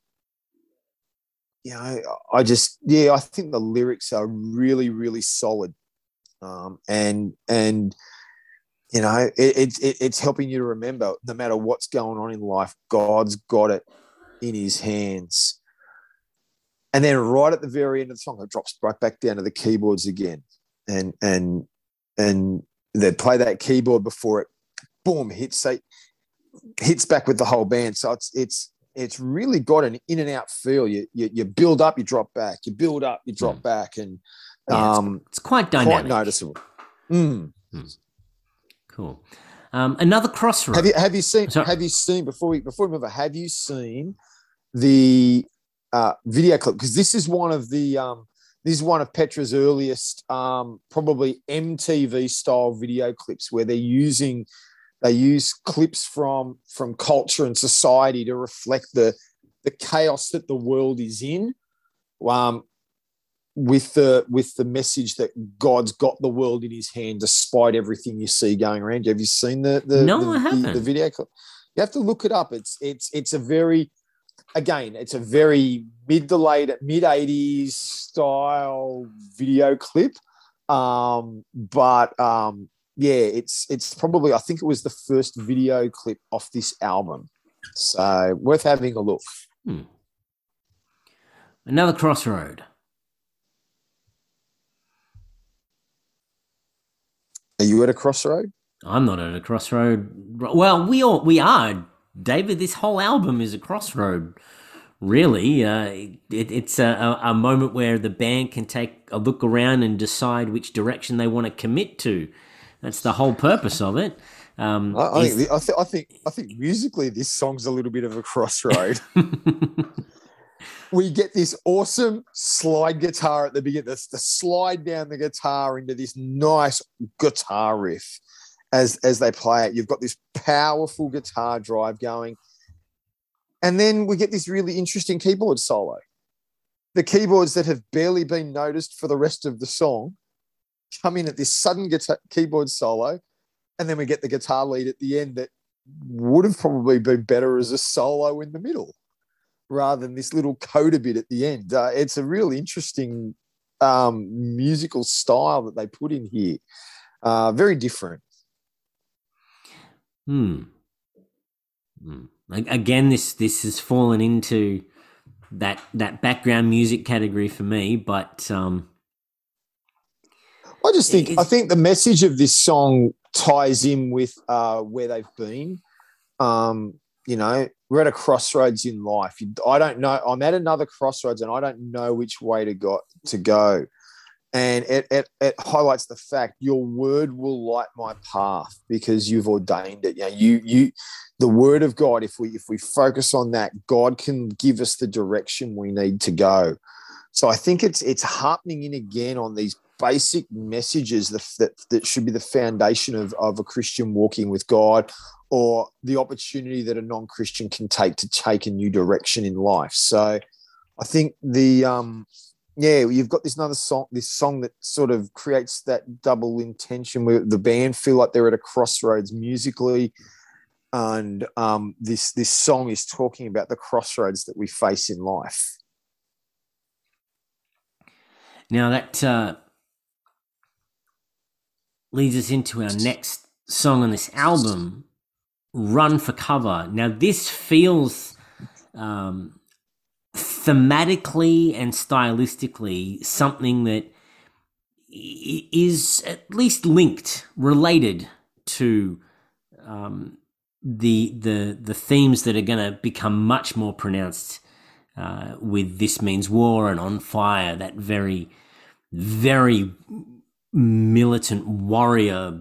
You know, I just, yeah, I think the lyrics are really, really solid. Um, and, and, you know, it, it, it's helping you to remember no matter what's going on in life, God's got it in his hands. And then right at the very end of the song, it drops right back down to the keyboards again. And, and, and they play that keyboard before it, boom, hits, say, hits back with the whole band. So it's, it's, it's really got an in and out feel. You, you you build up, you drop back. You build up, you drop mm. back, and yeah, um, it's, it's quite dynamic, quite noticeable. Mm. Mm. Cool. Um, another crossroad. Have you have you seen? Sorry. Have you seen before we before we move on? Have you seen the uh, video clip? Because this is one of the um, this is one of Petra's earliest, um, probably M T V style video clips where they're using. They use clips from, from culture and society to reflect the, the chaos that the world is in, um, with the with the message that God's got the world in his hand despite everything you see going around. Have you seen the the, no, the, I haven't. the, the video clip? You have to look it up. It's it's it's a very again, it's a very mid to late mid eighties style video clip. Um, but um yeah, it's it's probably, I think it was the first video clip off this album. So worth having a look. Hmm. Another crossroad. Are you at a crossroad? I'm not at a crossroad. Well, we all we are, David. This whole album is a crossroad. Really, uh, it, it's a, a moment where the band can take a look around and decide which direction they want to commit to. That's the whole purpose of it. Um, I, I, think, I, th- I think I think musically this song's a little bit of a crossroad. We get this awesome slide guitar at the beginning, the, the slide down the guitar into this nice guitar riff as, as they play it. You've got this powerful guitar drive going. And then we get this really interesting keyboard solo. The keyboards that have barely been noticed for the rest of the song come in at this sudden guitar, keyboard solo, and then we get the guitar lead at the end that would have probably been better as a solo in the middle rather than this little coda bit at the end. Uh, it's a really interesting um, musical style that they put in here. Uh, very different. Hmm. hmm. Again, this this has fallen into that that background music category for me, but um, I just think I think the message of this song ties in with uh, where they've been. Um, you know, we're at a crossroads in life. I don't know. I'm at another crossroads, and I don't know which way to go. To go. And it, it, it highlights the fact your word will light my path because you've ordained it. You know, you, you, the word of God, if we, if we focus on that, God can give us the direction we need to go. So I think it's, it's harping in again on these basic messages that, that, that should be the foundation of, of a Christian walking with God, or the opportunity that a non-Christian can take to take a new direction in life. So I think the, um, yeah, you've got this another song, this song that sort of creates that double intention where the band feel like they're at a crossroads musically, and um, this this song is talking about the crossroads that we face in life. Now that uh, leads us into our next song on this album, Run for Cover. Now this feels um, thematically and stylistically something that is at least linked, related to um, the the the themes that are going to become much more pronounced uh, with This Means War and On Fire. That very very militant warrior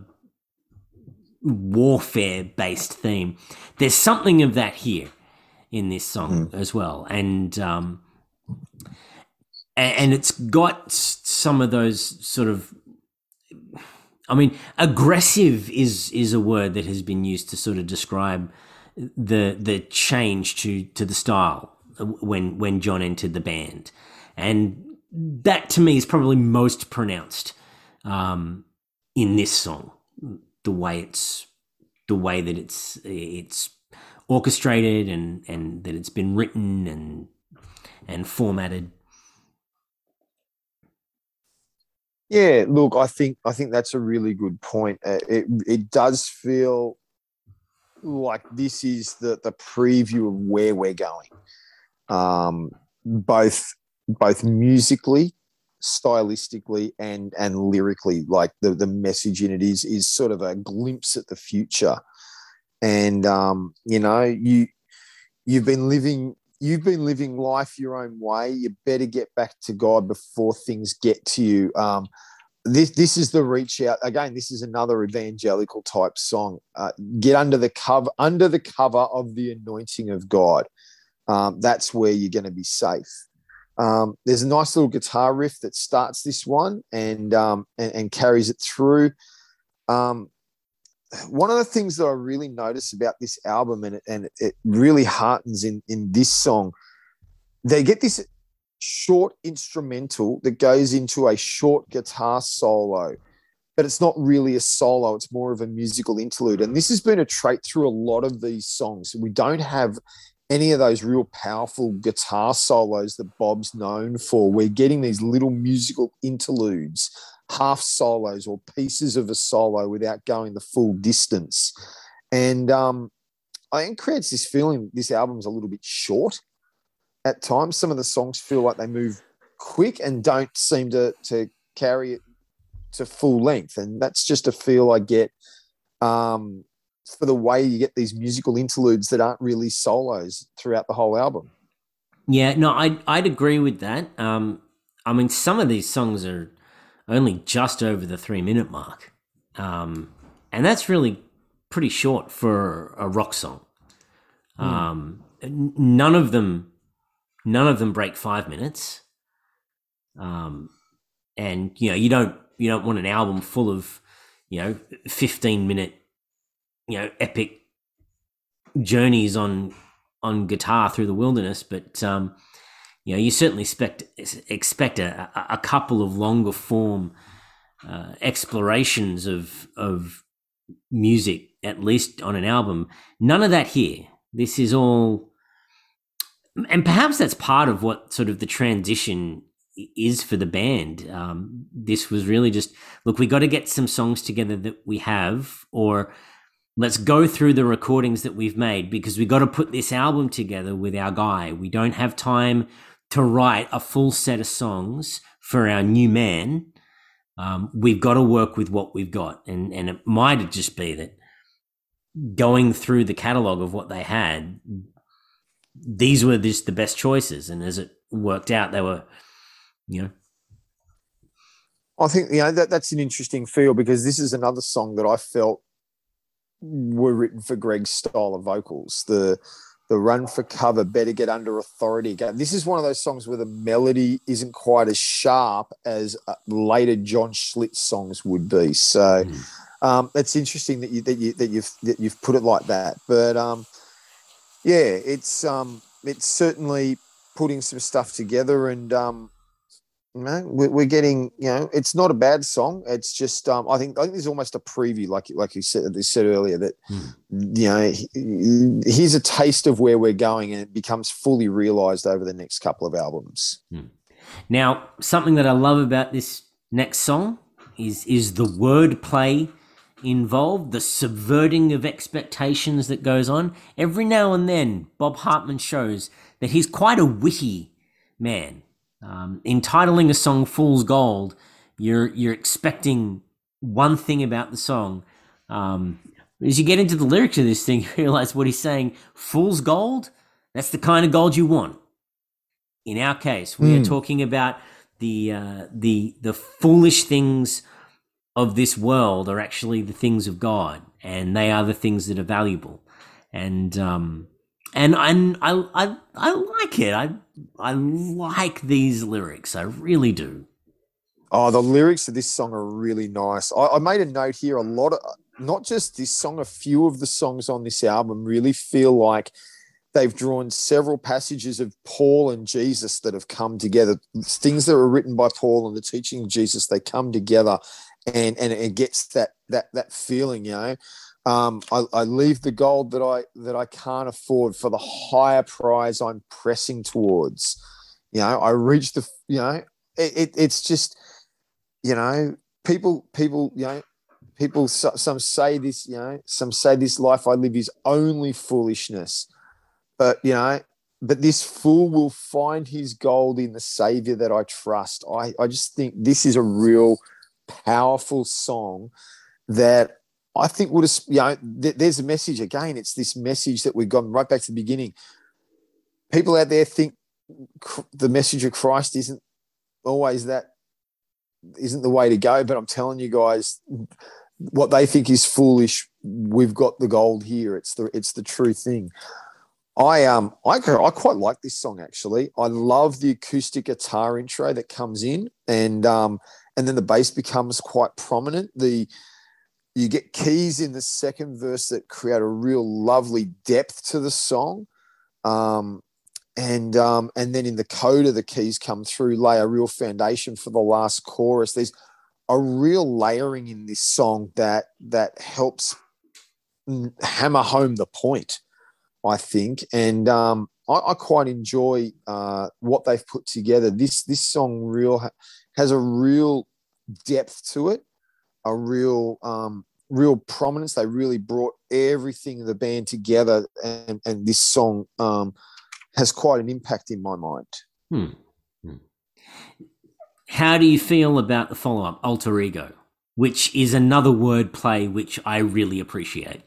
warfare based theme. There's something of that here in this song mm. as well, and um, and it's got some of those sort of, I mean, aggressive is is a word that has been used to sort of describe the the change to to the style when when John entered the band, and that to me is probably most pronounced um, in this song. The way it's the way that it's it's orchestrated and and that it's been written and and formatted. Yeah, look, I think I think that's a really good point. Uh, it it does feel like this is the the preview of where we're going, um, both both musically, stylistically, and and lyrically. Like the the message in it is is sort of a glimpse at the future, and um, you know you you've been living. You've been living life your own way. You better get back to God before things get to you. Um, this this is the reach out again. This is another evangelical type song. Uh, get under the cover under the cover of the anointing of God. Um, that's where you're going to be safe. Um, there's a nice little guitar riff that starts this one and um, and, and carries it through. Um, one of the things that I really notice about this album, and it, and it really heartens in, in this song, they get this short instrumental that goes into a short guitar solo, but it's not really a solo. It's more of a musical interlude. And this has been a trait through a lot of these songs. We don't have any of those real powerful guitar solos that Bob's known for. We're getting these little musical interludes, half solos or pieces of a solo without going the full distance. And um, I think it creates this feeling this album's a little bit short at times. Some of the songs feel like they move quick and don't seem to, to carry it to full length. And that's just a feel I get um, for the way you get these musical interludes that aren't really solos throughout the whole album. Yeah, no, I'd, I'd agree with that. Um, I mean, some of these songs are only just over the three minute mark. Um, and that's really pretty short for a rock song. Mm. Um, none of them, none of them break five minutes. Um, and you know, you don't, you don't want an album full of, you know, fifteen minute, you know, epic journeys on, on guitar through the wilderness. But, um, you know, you certainly expect, expect a, a couple of longer form, Uh, explorations of of music, at least on an album. None of that here. This is all, and perhaps that's part of what sort of the transition is for the band. Um, this was really just, look, we got to get some songs together that we have, or let's go through the recordings that we've made because we got to put this album together with our guy. We don't have time to write a full set of songs for our new man. Um, we've got to work with what we've got. And, and it might just be that going through the catalogue of what they had, these were just the best choices. And as it worked out, they were, you know. I think, you know, that that's an interesting feel because this is another song that I felt were written for Greg's style of vocals. The the Run for Cover, Better Get Under Authority. This is one of those songs where the melody isn't quite as sharp as later John Schlitz songs would be. So mm. um, it's interesting that you that you that you've that you've put it like that. But um, yeah, it's um, it's certainly putting some stuff together, and um, You know, we're, we're getting, you know, it's not a bad song. It's just, um, I think, I think there's almost a preview, like, like you said, you said earlier, that, Hmm. you know, here's a taste of where we're going, and it becomes fully realized over the next couple of albums. Hmm. Now, something that I love about this next song is is the wordplay involved, the subverting of expectations that goes on. Every now and then, Bob Hartman shows that he's quite a witty man. Um, entitling a song "Fool's Gold," you're you're expecting one thing about the song. Um, as you get into the lyrics of this thing, you realize what he's saying: "Fool's gold. That's the kind of gold you want." In our case, we mm. are talking about the uh, the the foolish things of this world are actually the things of God, and they are the things that are valuable. And um, and and I I I like it. I I like these lyrics. I really do. Oh, the lyrics of this song are really nice. I, I made a note here. A lot of, not just this song, a few of the songs on this album really feel like they've drawn several passages of Paul and Jesus that have come together. Things that were written by Paul and the teaching of Jesus, they come together, and and it gets that that that feeling, you know. Um, I, I leave the gold that I that I can't afford for the higher prize I'm pressing towards. You know, I reach the, you know, it, it it's just, you know, people people, you know, people, some say this, you know, some say this life I live is only foolishness. But, you know, but this fool will find his gold in the Savior that I trust. I, I just think this is a real powerful song that I think would have, you know, th- there's a message again. It's this message that we've gone right back to the beginning. People out there think cr- the message of Christ isn't always that, isn't the way to go. But I'm telling you guys, what they think is foolish, we've got the gold here. It's the, it's the true thing. I um I I quite like this song actually. I love the acoustic guitar intro that comes in, and um and then the bass becomes quite prominent. The you get keys in the second verse that create a real lovely depth to the song, um, and um and then in the coda the keys come through, lay a real foundation for the last chorus. There's a real layering in this song that that helps hammer home the point, I think, and um, I, I quite enjoy uh, what they've put together. This this song real ha- has a real depth to it, a real um, real prominence. They really brought everything of the band together, and, and this song um, has quite an impact in my mind. Hmm. Hmm. How do you feel about the follow-up, Alter Ego, which is another wordplay which I really appreciate?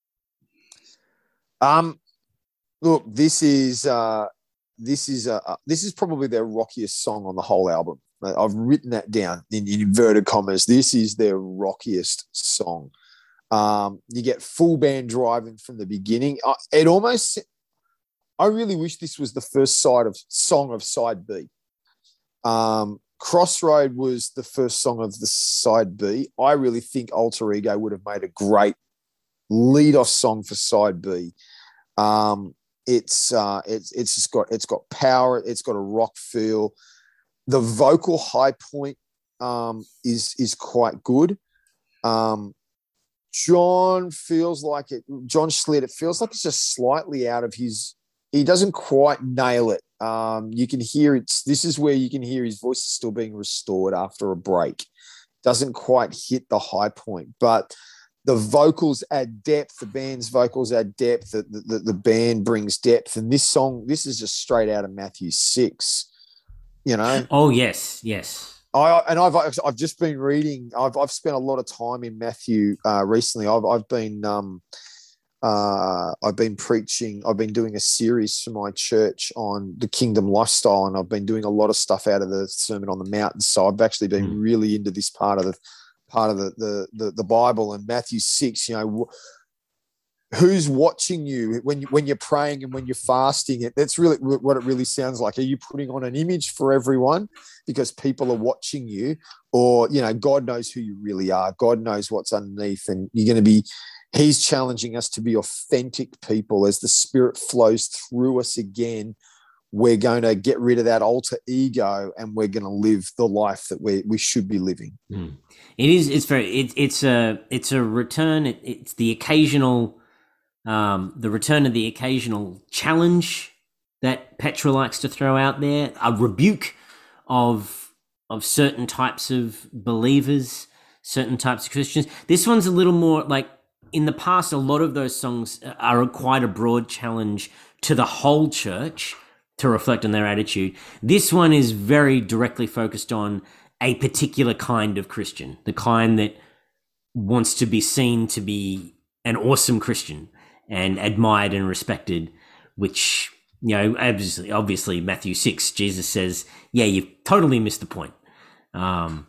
Um. Look, this is uh, this is uh, this is probably their rockiest song on the whole album. I've written that down in, in inverted commas. This is their rockiest song. Um, you get full band driving from the beginning. Uh, it almost, I really wish this was the first side of song of side B. Um, Crossroad was the first song of the side B. I really think Alter Ego would have made a great lead-off song for side B. Um, It's uh, it's it's just got it's got power. It's got a rock feel. The vocal high point um, is is quite good. Um, John feels like it. John Schlitt. It feels like it's just slightly out of his. He doesn't quite nail it. Um, you can hear it's. This is where you can hear his voice is still being restored after a break. Doesn't quite hit the high point, but the vocals add depth. The band's vocals add depth. The, the, the band brings depth. And this song, this is just straight out of Matthew six, you know? Oh, yes, yes. I And I've I've just been reading. I've I've spent a lot of time in Matthew uh, recently. I've I've been um, uh, I've been preaching. I've been doing a series for my church on the kingdom lifestyle, and I've been doing a lot of stuff out of the Sermon on the Mount. So I've actually been mm. really into this part of the part of the, the the the Bible. And Matthew six, you know, who's watching you when you, when you're praying and when you're fasting? It that's really what it really sounds like. Are you putting on an image for everyone because people are watching you, or you know, God knows who you really are. God knows what's underneath, and you're going to be. He's challenging us to be authentic people as the Spirit flows through us again. we're going to get rid of that alter ego and we're going to live the life that we we should be living. Mm. It is. It's very. It, it's a. It's a return. It, it's the occasional. Um, the return of the occasional challenge that Petra likes to throw out there. A rebuke of of certain types of believers, certain types of Christians. This one's a little more like in the past. A lot of those songs are quite a broad challenge to the whole church to reflect on their attitude. This one is very directly focused on a particular kind of Christian, the kind that wants to be seen to be an awesome Christian and admired and respected, which, you know, obviously, obviously Matthew six, Jesus says, yeah, you've totally missed the point. Um,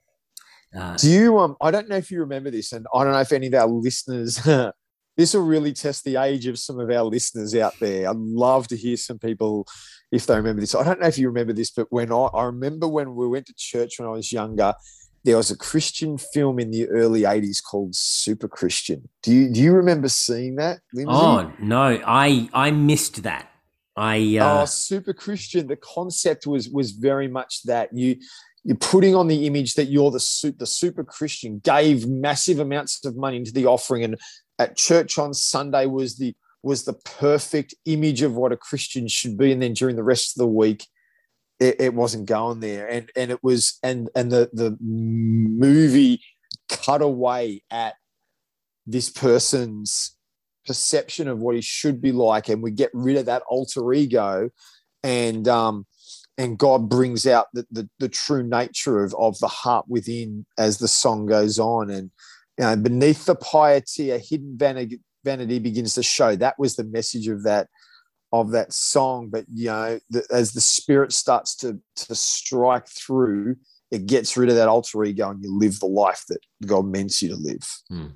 uh, Do you, um, I don't know if you remember this, and I don't know if any of our listeners, this will really test the age of some of our listeners out there. I'd love to hear some people if they remember this. I don't know if you remember this, but when I, I remember when we went to church when I was younger, there was a Christian film in the early eighties called Super Christian. Do you do you remember seeing that, Lindsay? Oh, no, I I missed that. I uh... Oh, Super Christian. The concept was was very much that you you're putting on the image that you're the the super Christian, gave massive amounts of money into the offering, and at church on Sunday was the was the perfect image of what a Christian should be, and then during the rest of the week, it, it wasn't going there, and and it was and and the the movie cut away at this person's perception of what he should be like, and we get rid of that alter ego, and um and God brings out the the, the true nature of of the heart within as the song goes on, and you know, beneath the piety, a hidden vanity, vanity begins to show. That was the message of that of that song. But you know, the, as the Spirit starts to to strike through, it gets rid of that alter ego, and you live the life that God meant you to live. Hmm.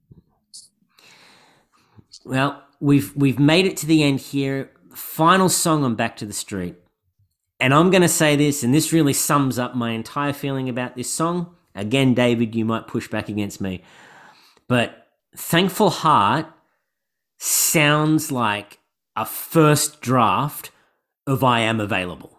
Well, we've we've made it to the end here. Final song on Back to the Street, and I'm going to say this, and this really sums up my entire feeling about this song. Again, David, you might push back against me, but Thankful Heart sounds like a first draft of I Am Available.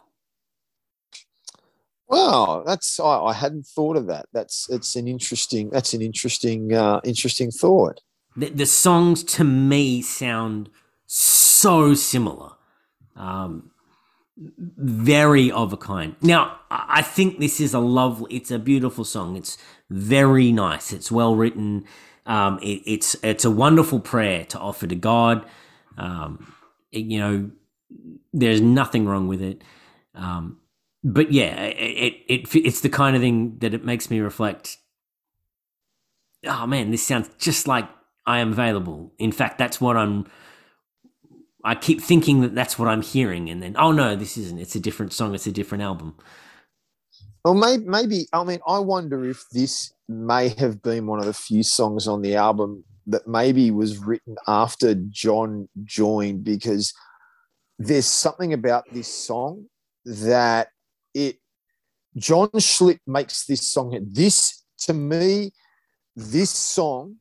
Wow, that's I, I hadn't thought of that. That's it's an interesting. That's an interesting, uh, interesting thought. The, the songs to me sound so similar. Um, very of a kind. Now, I think this is a lovely, it's a beautiful song. It's very nice. It's well written. Um, it, it's it's a wonderful prayer to offer to God. Um, it, you know, there's nothing wrong with it. Um, but yeah, it, it it it's the kind of thing that it makes me reflect. Oh man, this sounds just like I Am Available. In fact, that's what I'm. I keep thinking that that's what I'm hearing, and then, oh no, this isn't. It's a different song. It's a different album. Well, maybe, maybe, I mean, I wonder if this may have been one of the few songs on the album that maybe was written after John joined, because there's something about this song that it, John Schlitt makes this song. This, to me, this song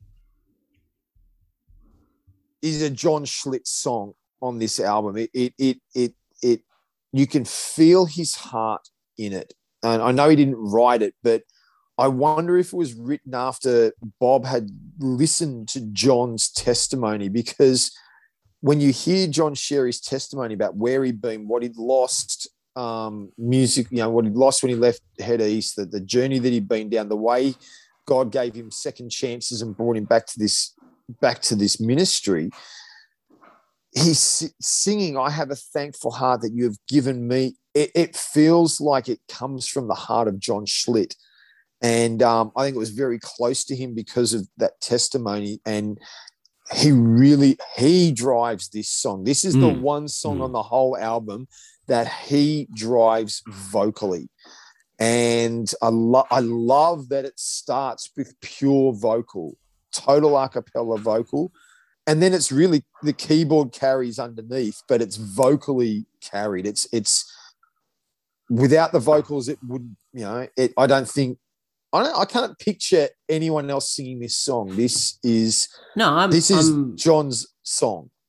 is a John Schlitt song on this album. It, it, it, it, it, you can feel his heart in it. And I know he didn't write it, but I wonder if it was written after Bob had listened to John's testimony, because when you hear John share his testimony about where he'd been, what he'd lost, um, music, you know, what he'd lost when he left Head East, the, the journey that he'd been down, the way God gave him second chances and brought him back to this, back to this ministry. He's singing, I have a thankful heart that you have given me. It, it feels like it comes from the heart of John Schlitt. And um, I think it was very close to him because of that testimony. And he really, he drives this song. This is mm. the one song mm. on the whole album that he drives vocally. And I, lo- I love that it starts with pure vocal, total a cappella vocal. And then it's really the keyboard carries underneath, but it's vocally carried. It's it's without the vocals, it would, you know, it, I don't think, I don't, I can't picture anyone else singing this song. This is no, I'm, this is I'm, John's song.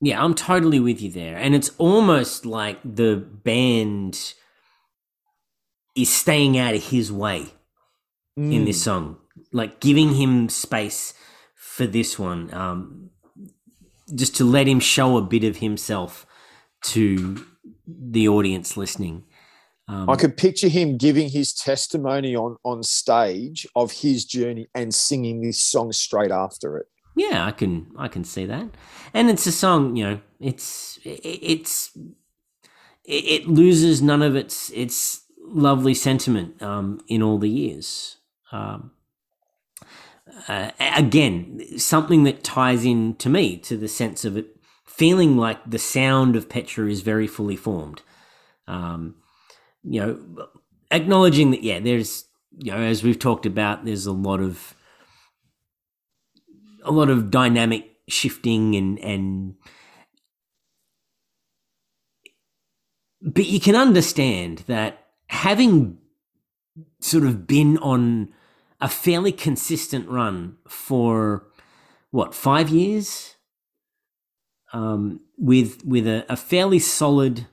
Yeah, I'm totally with you there. And it's almost like the band is staying out of his way in this Mm. song, like giving him space for this one, um, just to let him show a bit of himself to the audience listening. I Um, could picture him giving his testimony on on stage of his journey and singing this song straight after it. yeah, I can I can see that, and it's a song. You know, it's it's it, it loses none of its its lovely sentiment um, in all the years. Um, uh, again, something that ties in to me to the sense of it feeling like the sound of Petra is very fully formed. Um, you know, acknowledging that, yeah, there's, you know, as we've talked about, there's a lot of a lot of dynamic shifting and and but you can understand that having sort of been on a fairly consistent run for what, five years, um, with with a, a fairly solid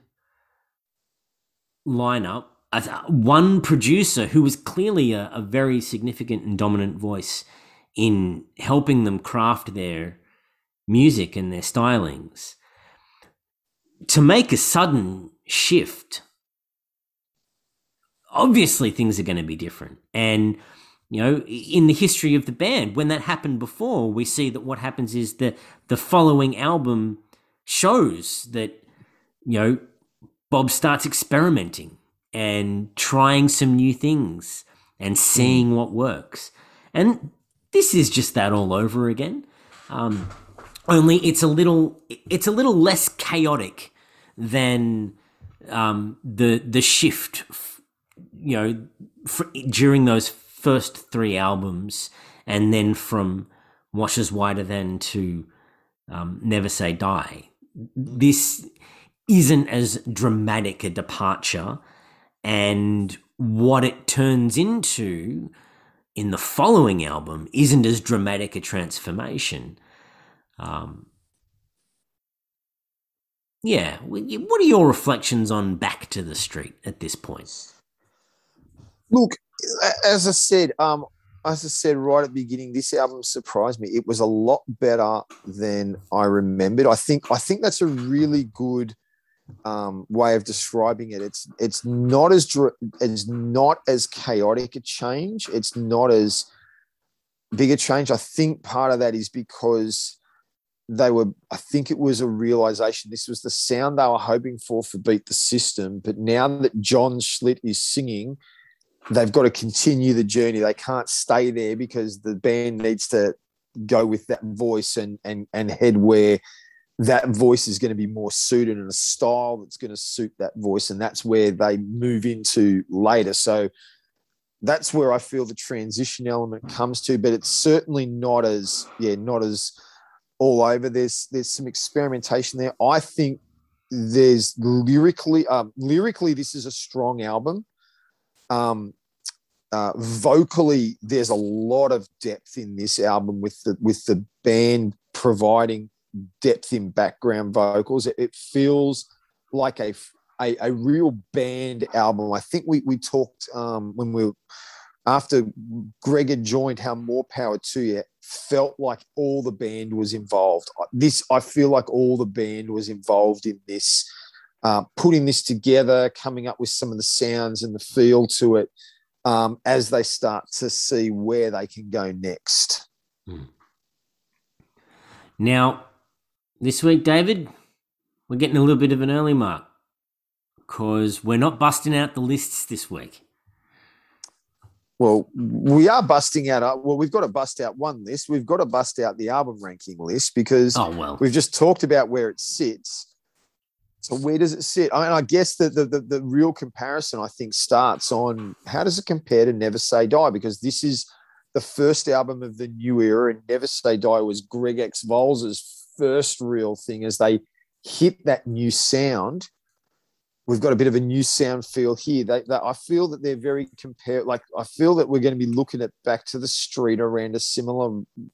lineup, one producer who was clearly a, a very significant and dominant voice in helping them craft their music and their stylings, to make a sudden shift, obviously things are going to be different. And, you know, in the history of the band, when that happened before, we see that what happens is that the following album shows that, you know, Bob starts experimenting and trying some new things and seeing Mm. what works. And this is just that all over again. Um, only it's a little it's a little less chaotic than um, the the shift, you know, for, during those first three albums, and then from Washes Wider Than to um, Never Say Die. This isn't as dramatic a departure, and what it turns into in the following album isn't as dramatic a transformation. Um, yeah, what are your reflections on Back to the Street at this point? Look, as I said, um, as I said right at the beginning, this album surprised me. It was a lot better than I remembered. I think I think that's a really good um, way of describing it. It's it's not as it's not as chaotic a change. It's not as big a change. I think part of that is because they were. I think it was a realization this was the sound they were hoping for for Beat the System. But now that John Schlitt is singing, they've got to continue the journey. They can't stay there because the band needs to go with that voice and and and head where that voice is going to be more suited and a style that's going to suit that voice. And that's where they move into later. So that's where I feel the transition element comes to, but it's certainly not as, yeah, not as all over. There's, there's some experimentation there. I think there's lyrically, um, lyrically, this is a strong album. Um, uh, vocally, there's a lot of depth in this album with the, with the band providing depth in background vocals. It, it feels like a, a a real band album. I think we we talked um, when we after Greg had joined how More Power to You felt like all the band was involved. This I feel like all the band was involved in this, uh, putting this together, coming up with some of the sounds and the feel to it um, as they start to see where they can go next. Hmm. Now, this week, David, we're getting a little bit of an early mark because we're not busting out the lists this week. Well, we are busting out. Well, we've got to bust out one list. We've got to bust out the album ranking list because oh, well. we've just talked about where it sits. So where does it sit? I mean, I guess the, the, the, the real comparison, I think, starts on how does it compare to Never Say Die? Because this is the first album of the new era, and Never Say Die was Greg X Volz's first real thing as they hit that new sound. We've got a bit of a new sound feel here. They, they, I feel that they're very compared. Like I feel that we're going to be looking at Back to the Street around a similar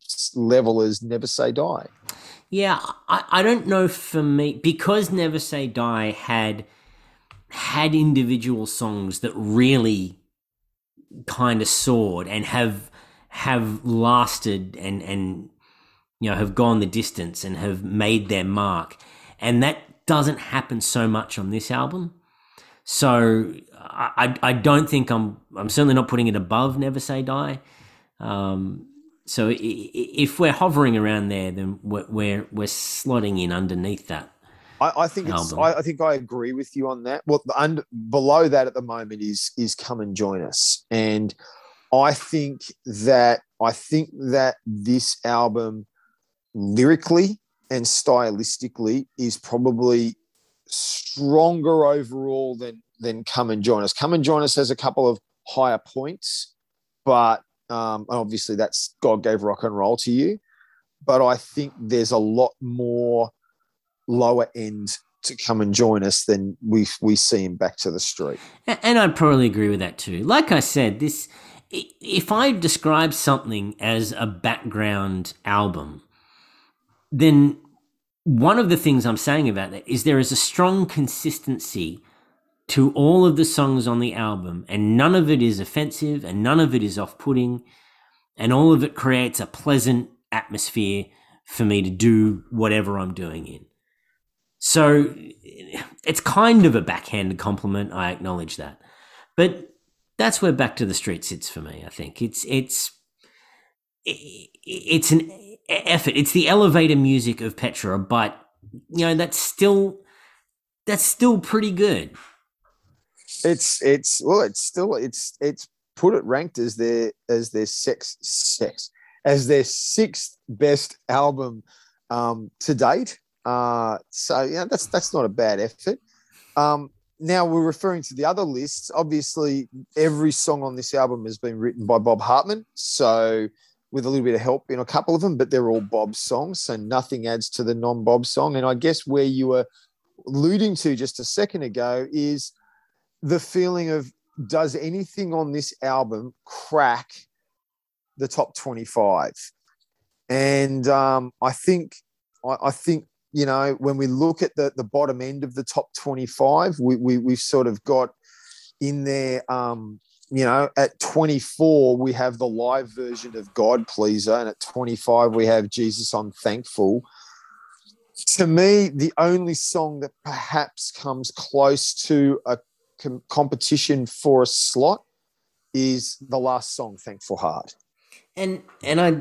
level as Never Say Die. Yeah, I, I don't know for me, because Never Say Die had had individual songs that really kind of soared and have have lasted and and you know have gone the distance and have made their mark, and that doesn't happen so much on this album. So I I don't think I'm I'm certainly not putting it above Never Say Die. Um, so if we're hovering around there, then we're we're, we're slotting in underneath that. I, I think it's. I, I think I agree with you on that. Well, the under, below that at the moment is is Come and Join Us, and I think that I think that this album, lyrically and stylistically, is probably stronger overall than than Come and Join Us. Come and Join Us has a couple of higher points, but um, obviously that's God Gave Rock and Roll to You. But I think there's a lot more lower end to Come and Join Us than we we see in Back to the Street. And I'd probably agree with that too. Like I said, this if I describe something as a background album, then one of the things I'm saying about that is there is a strong consistency to all of the songs on the album, and none of it is offensive and none of it is off-putting, and all of it creates a pleasant atmosphere for me to do whatever I'm doing in. So it's kind of a backhanded compliment, I acknowledge that. But that's where Back to the Street sits for me, I think. It's it's it's an effort. It's the elevator music of Petra, but you know, that's still that's still pretty good. It's it's well, it's still it's it's put it ranked as their as their sex sex as their sixth best album um, to date. Uh, so yeah, that's that's not a bad effort. Um, now we're referring to the other lists. Obviously, every song on this album has been written by Bob Hartman. So with a little bit of help in a couple of them, but they're all Bob's songs, so nothing adds to the non-Bob song. And I guess where you were alluding to just a second ago is the feeling of, does anything on this album crack the top twenty-five? And um, I think, I, I think, you know, when we look at the, the bottom end of the top twenty-five, we, we, we've sort of got in there, um, you know, at twenty-four, we have the live version of God Pleaser. And at twenty-five, we have Jesus, I'm Thankful. To me, the only song that perhaps comes close to a com- competition for a slot is the last song, Thankful Heart. And, and I,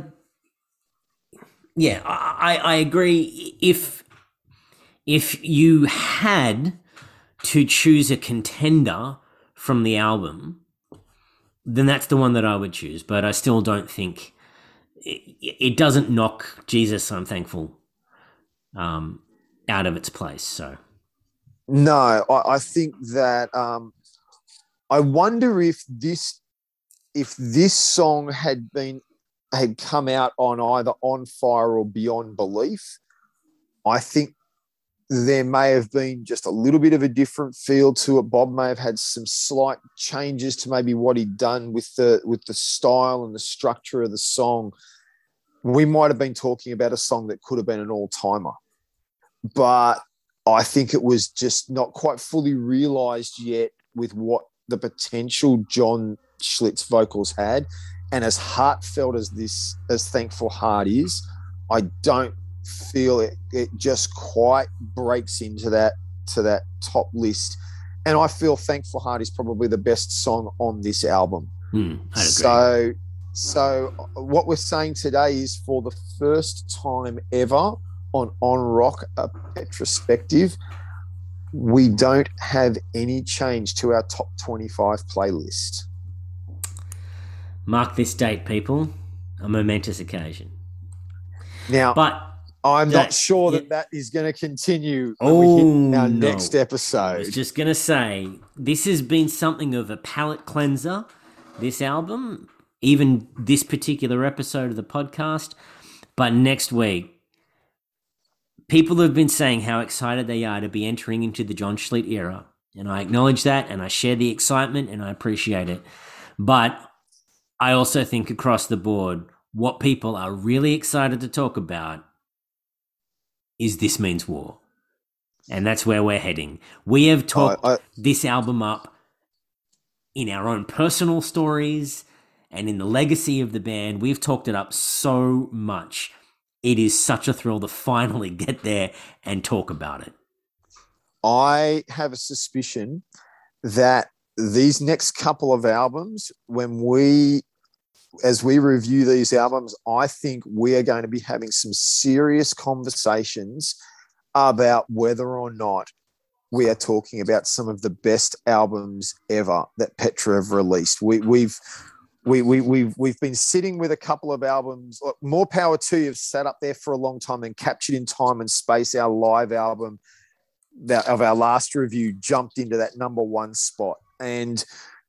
yeah, I, I agree. If, if you had to choose a contender from the album, then that's the one that I would choose. But I still don't think it, it doesn't knock Jesus, I'm Thankful, um, out of its place. So, no, I, I think that um, I wonder if this if this song had been had come out on either On Fire or Beyond Belief, I think there may have been just a little bit of a different feel to it. Bob may have had some slight changes to maybe what he'd done with the with the style and the structure of the song. We might have been talking about a song that could have been an all-timer. But I think it was just not quite fully realised yet with what the potential John Schlitz vocals had. And as heartfelt as this, as Thankful Heart is, I don't feel it, it just quite breaks into that to that top list. And I feel Thankful Heart is probably the best song on this album. Hmm, I'd agree. So, so what we're saying today is, for the first time ever on On Rock, a Petrospective, we don't have any change to our top twenty-five playlist. Mark this date, people. A momentous occasion. Now, but I'm that, not sure that yeah. that is going to continue when oh, we hit our no. next episode. I was just going to say, this has been something of a palate cleanser, this album, even this particular episode of the podcast. But next week, people have been saying how excited they are to be entering into the John Schlitt era. And I acknowledge that, and I share the excitement, and I appreciate it. But I also think across the board, what people are really excited to talk about is This Means War. And that's where we're heading. We have talked I, I, this album up in our own personal stories and in the legacy of the band. We've talked it up so much. It is such a thrill to finally get there and talk about it. I have a suspicion that these next couple of albums, when we, as we review these albums, I think we are going to be having some serious conversations about whether or not we are talking about some of the best albums ever that Petra have released. We, we've we, we, we've we've been sitting with a couple of albums. More Power to You have sat up there for a long time and Captured in Time and Space, our live album that of our last review, jumped into that number one spot. And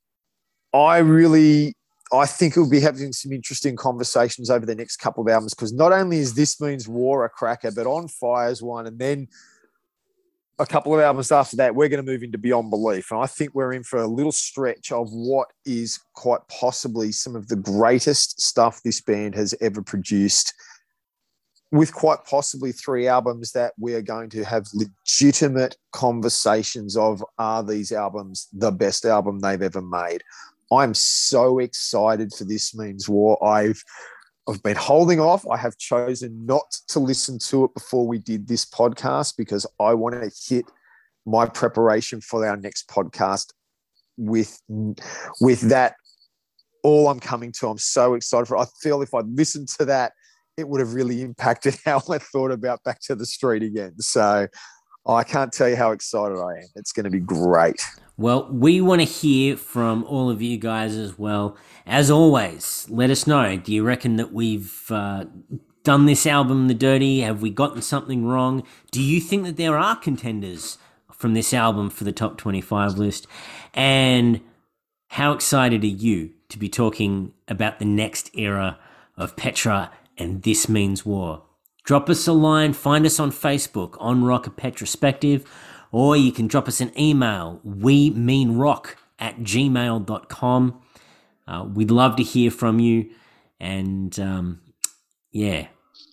I really, I think we'll be having some interesting conversations over the next couple of albums, because not only is This Means War a cracker, but On Fire's one. And then a couple of albums after that, we're going to move into Beyond Belief. And I think we're in for a little stretch of what is quite possibly some of the greatest stuff this band has ever produced, with quite possibly three albums that we are going to have legitimate conversations of, are these albums the best album they've ever made? I'm so excited for This Means War. I've I've been holding off. I have chosen not to listen to it before we did this podcast, because I want to hit my preparation for our next podcast with, with that all I'm coming to. I'm so excited for it. I feel if I'd listened to that, it would have really impacted how I thought about Back to the Street again. So I can't tell you how excited I am. It's going to be great. Well, we want to hear from all of you guys as well. As always, let us know. Do you reckon that we've uh, done this album the dirty? Have we gotten something wrong? Do you think that there are contenders from this album for the top twenty-five list? And how excited are you to be talking about the next era of Petra and This Means War? Drop us a line, find us on Facebook, On Rock, a Petrospective, or you can drop us an email, we mean rock at gmail dot com. Uh, we'd love to hear from you. And um, yeah,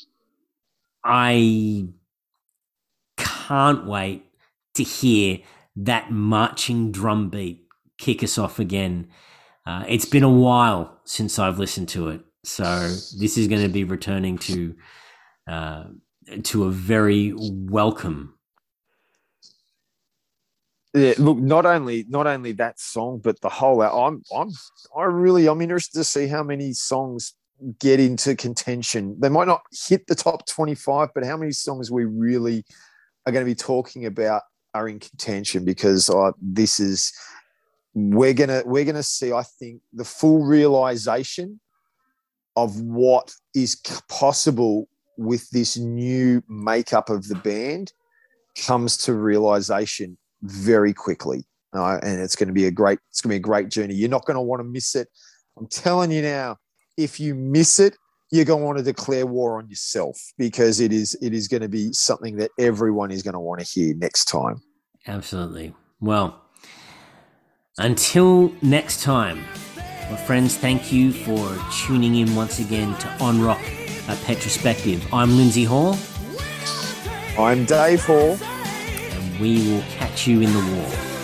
I can't wait to hear that marching drum beat kick us off again. Uh, it's been a while since I've listened to it. So this is going to be returning to uh, to a very welcome. Yeah, look, not only not only that song, but the whole. I'm I'm I really I'm interested to see how many songs get into contention. They might not hit the top twenty-five, but how many songs we really are going to be talking about are in contention, because uh, this is we're gonna we're gonna see, I think, the full realization of what is possible with this new makeup of the band comes to realization very quickly. Uh, and it's going to be a great, it's going to be a great journey. You're not going to want to miss it. I'm telling you now, if you miss it, you're going to want to declare war on yourself, because it is, it is going to be something that everyone is going to want to hear next time. Absolutely. Well, until next time, well, friends, thank you for tuning in once again to On Rock, a Petrospective. I'm Lindsay Hall. I'm Dave Hall. And we will catch you in the war.